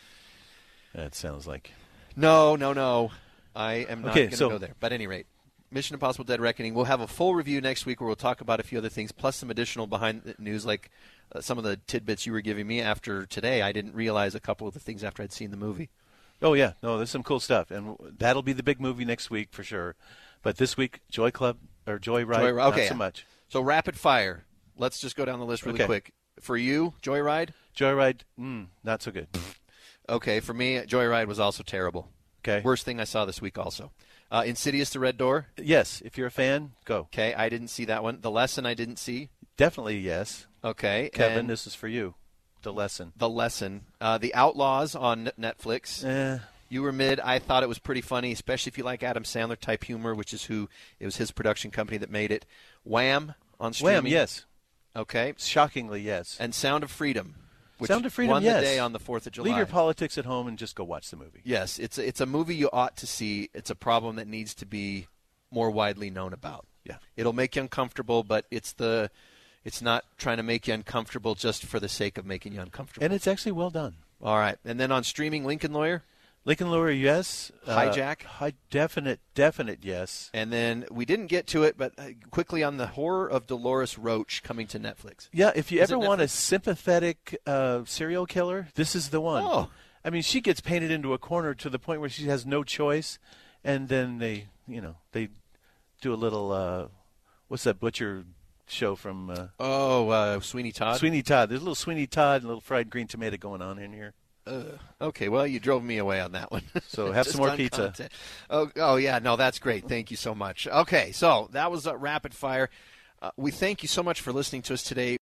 that sounds like no, no, no. I am not okay, going to so... go there. But at any rate. Mission Impossible Dead Reckoning. We'll have a full review next week where we'll talk about a few other things, plus some additional behind the news, like uh, some of the tidbits you were giving me after today. I didn't realize a couple of the things after I'd seen the movie. Oh, yeah. No, there's some cool stuff. And that'll be the big movie next week for sure. But this week, Joy Club, or Joyride, Joy, okay, not so much. So rapid fire. Let's just go down the list really okay. quick. For you, Joyride? Joyride, mm, not so good. Okay, for me, Joyride was also terrible. Okay. Worst thing I saw this week also. Uh, Insidious: The Red Door? Yes. If you're a fan, go. Okay, I didn't see that one. The Lesson I didn't see? Definitely yes. Okay. Kevin, this is for you. The Lesson. The Lesson. Uh, the Outlaws on Netflix. Eh. You were mid. I thought it was pretty funny, especially if you like Adam Sandler type humor, which is who it was his production company that made it. Wham on streaming. Wham, yes. Okay. Shockingly, yes. And Sound of Freedom. Which Sound of Freedom, won yes. the day on the fourth of July. Leave your politics at home and just go watch the movie. Yes, it's a, it's a movie you ought to see. It's a problem that needs to be more widely known about. Yeah. It'll make you uncomfortable, but it's the it's not trying to make you uncomfortable just for the sake of making you uncomfortable. And it's actually well done. All right. And then on streaming, Lincoln Lawyer? Lincoln Lawyer, yes. Hijack? Uh, hi, definite, definite yes. And then we didn't get to it, but quickly on the horror of Dolores Roach coming to Netflix. Yeah, if you Is ever it want a Netflix? sympathetic uh, serial killer, this is the one. Oh. I mean, she gets painted into a corner to the point where she has no choice, and then they, you know, they do a little, uh, what's that butcher show from? Uh, oh, uh, Sweeney Todd? Sweeney Todd. There's a little Sweeney Todd and a little fried green tomato going on in here. Uh, okay, well, you drove me away on that one. So have some more pizza. Content. Oh, oh, yeah, no, that's great. Thank you so much. Okay, so that was a rapid fire. Uh, we thank you so much for listening to us today.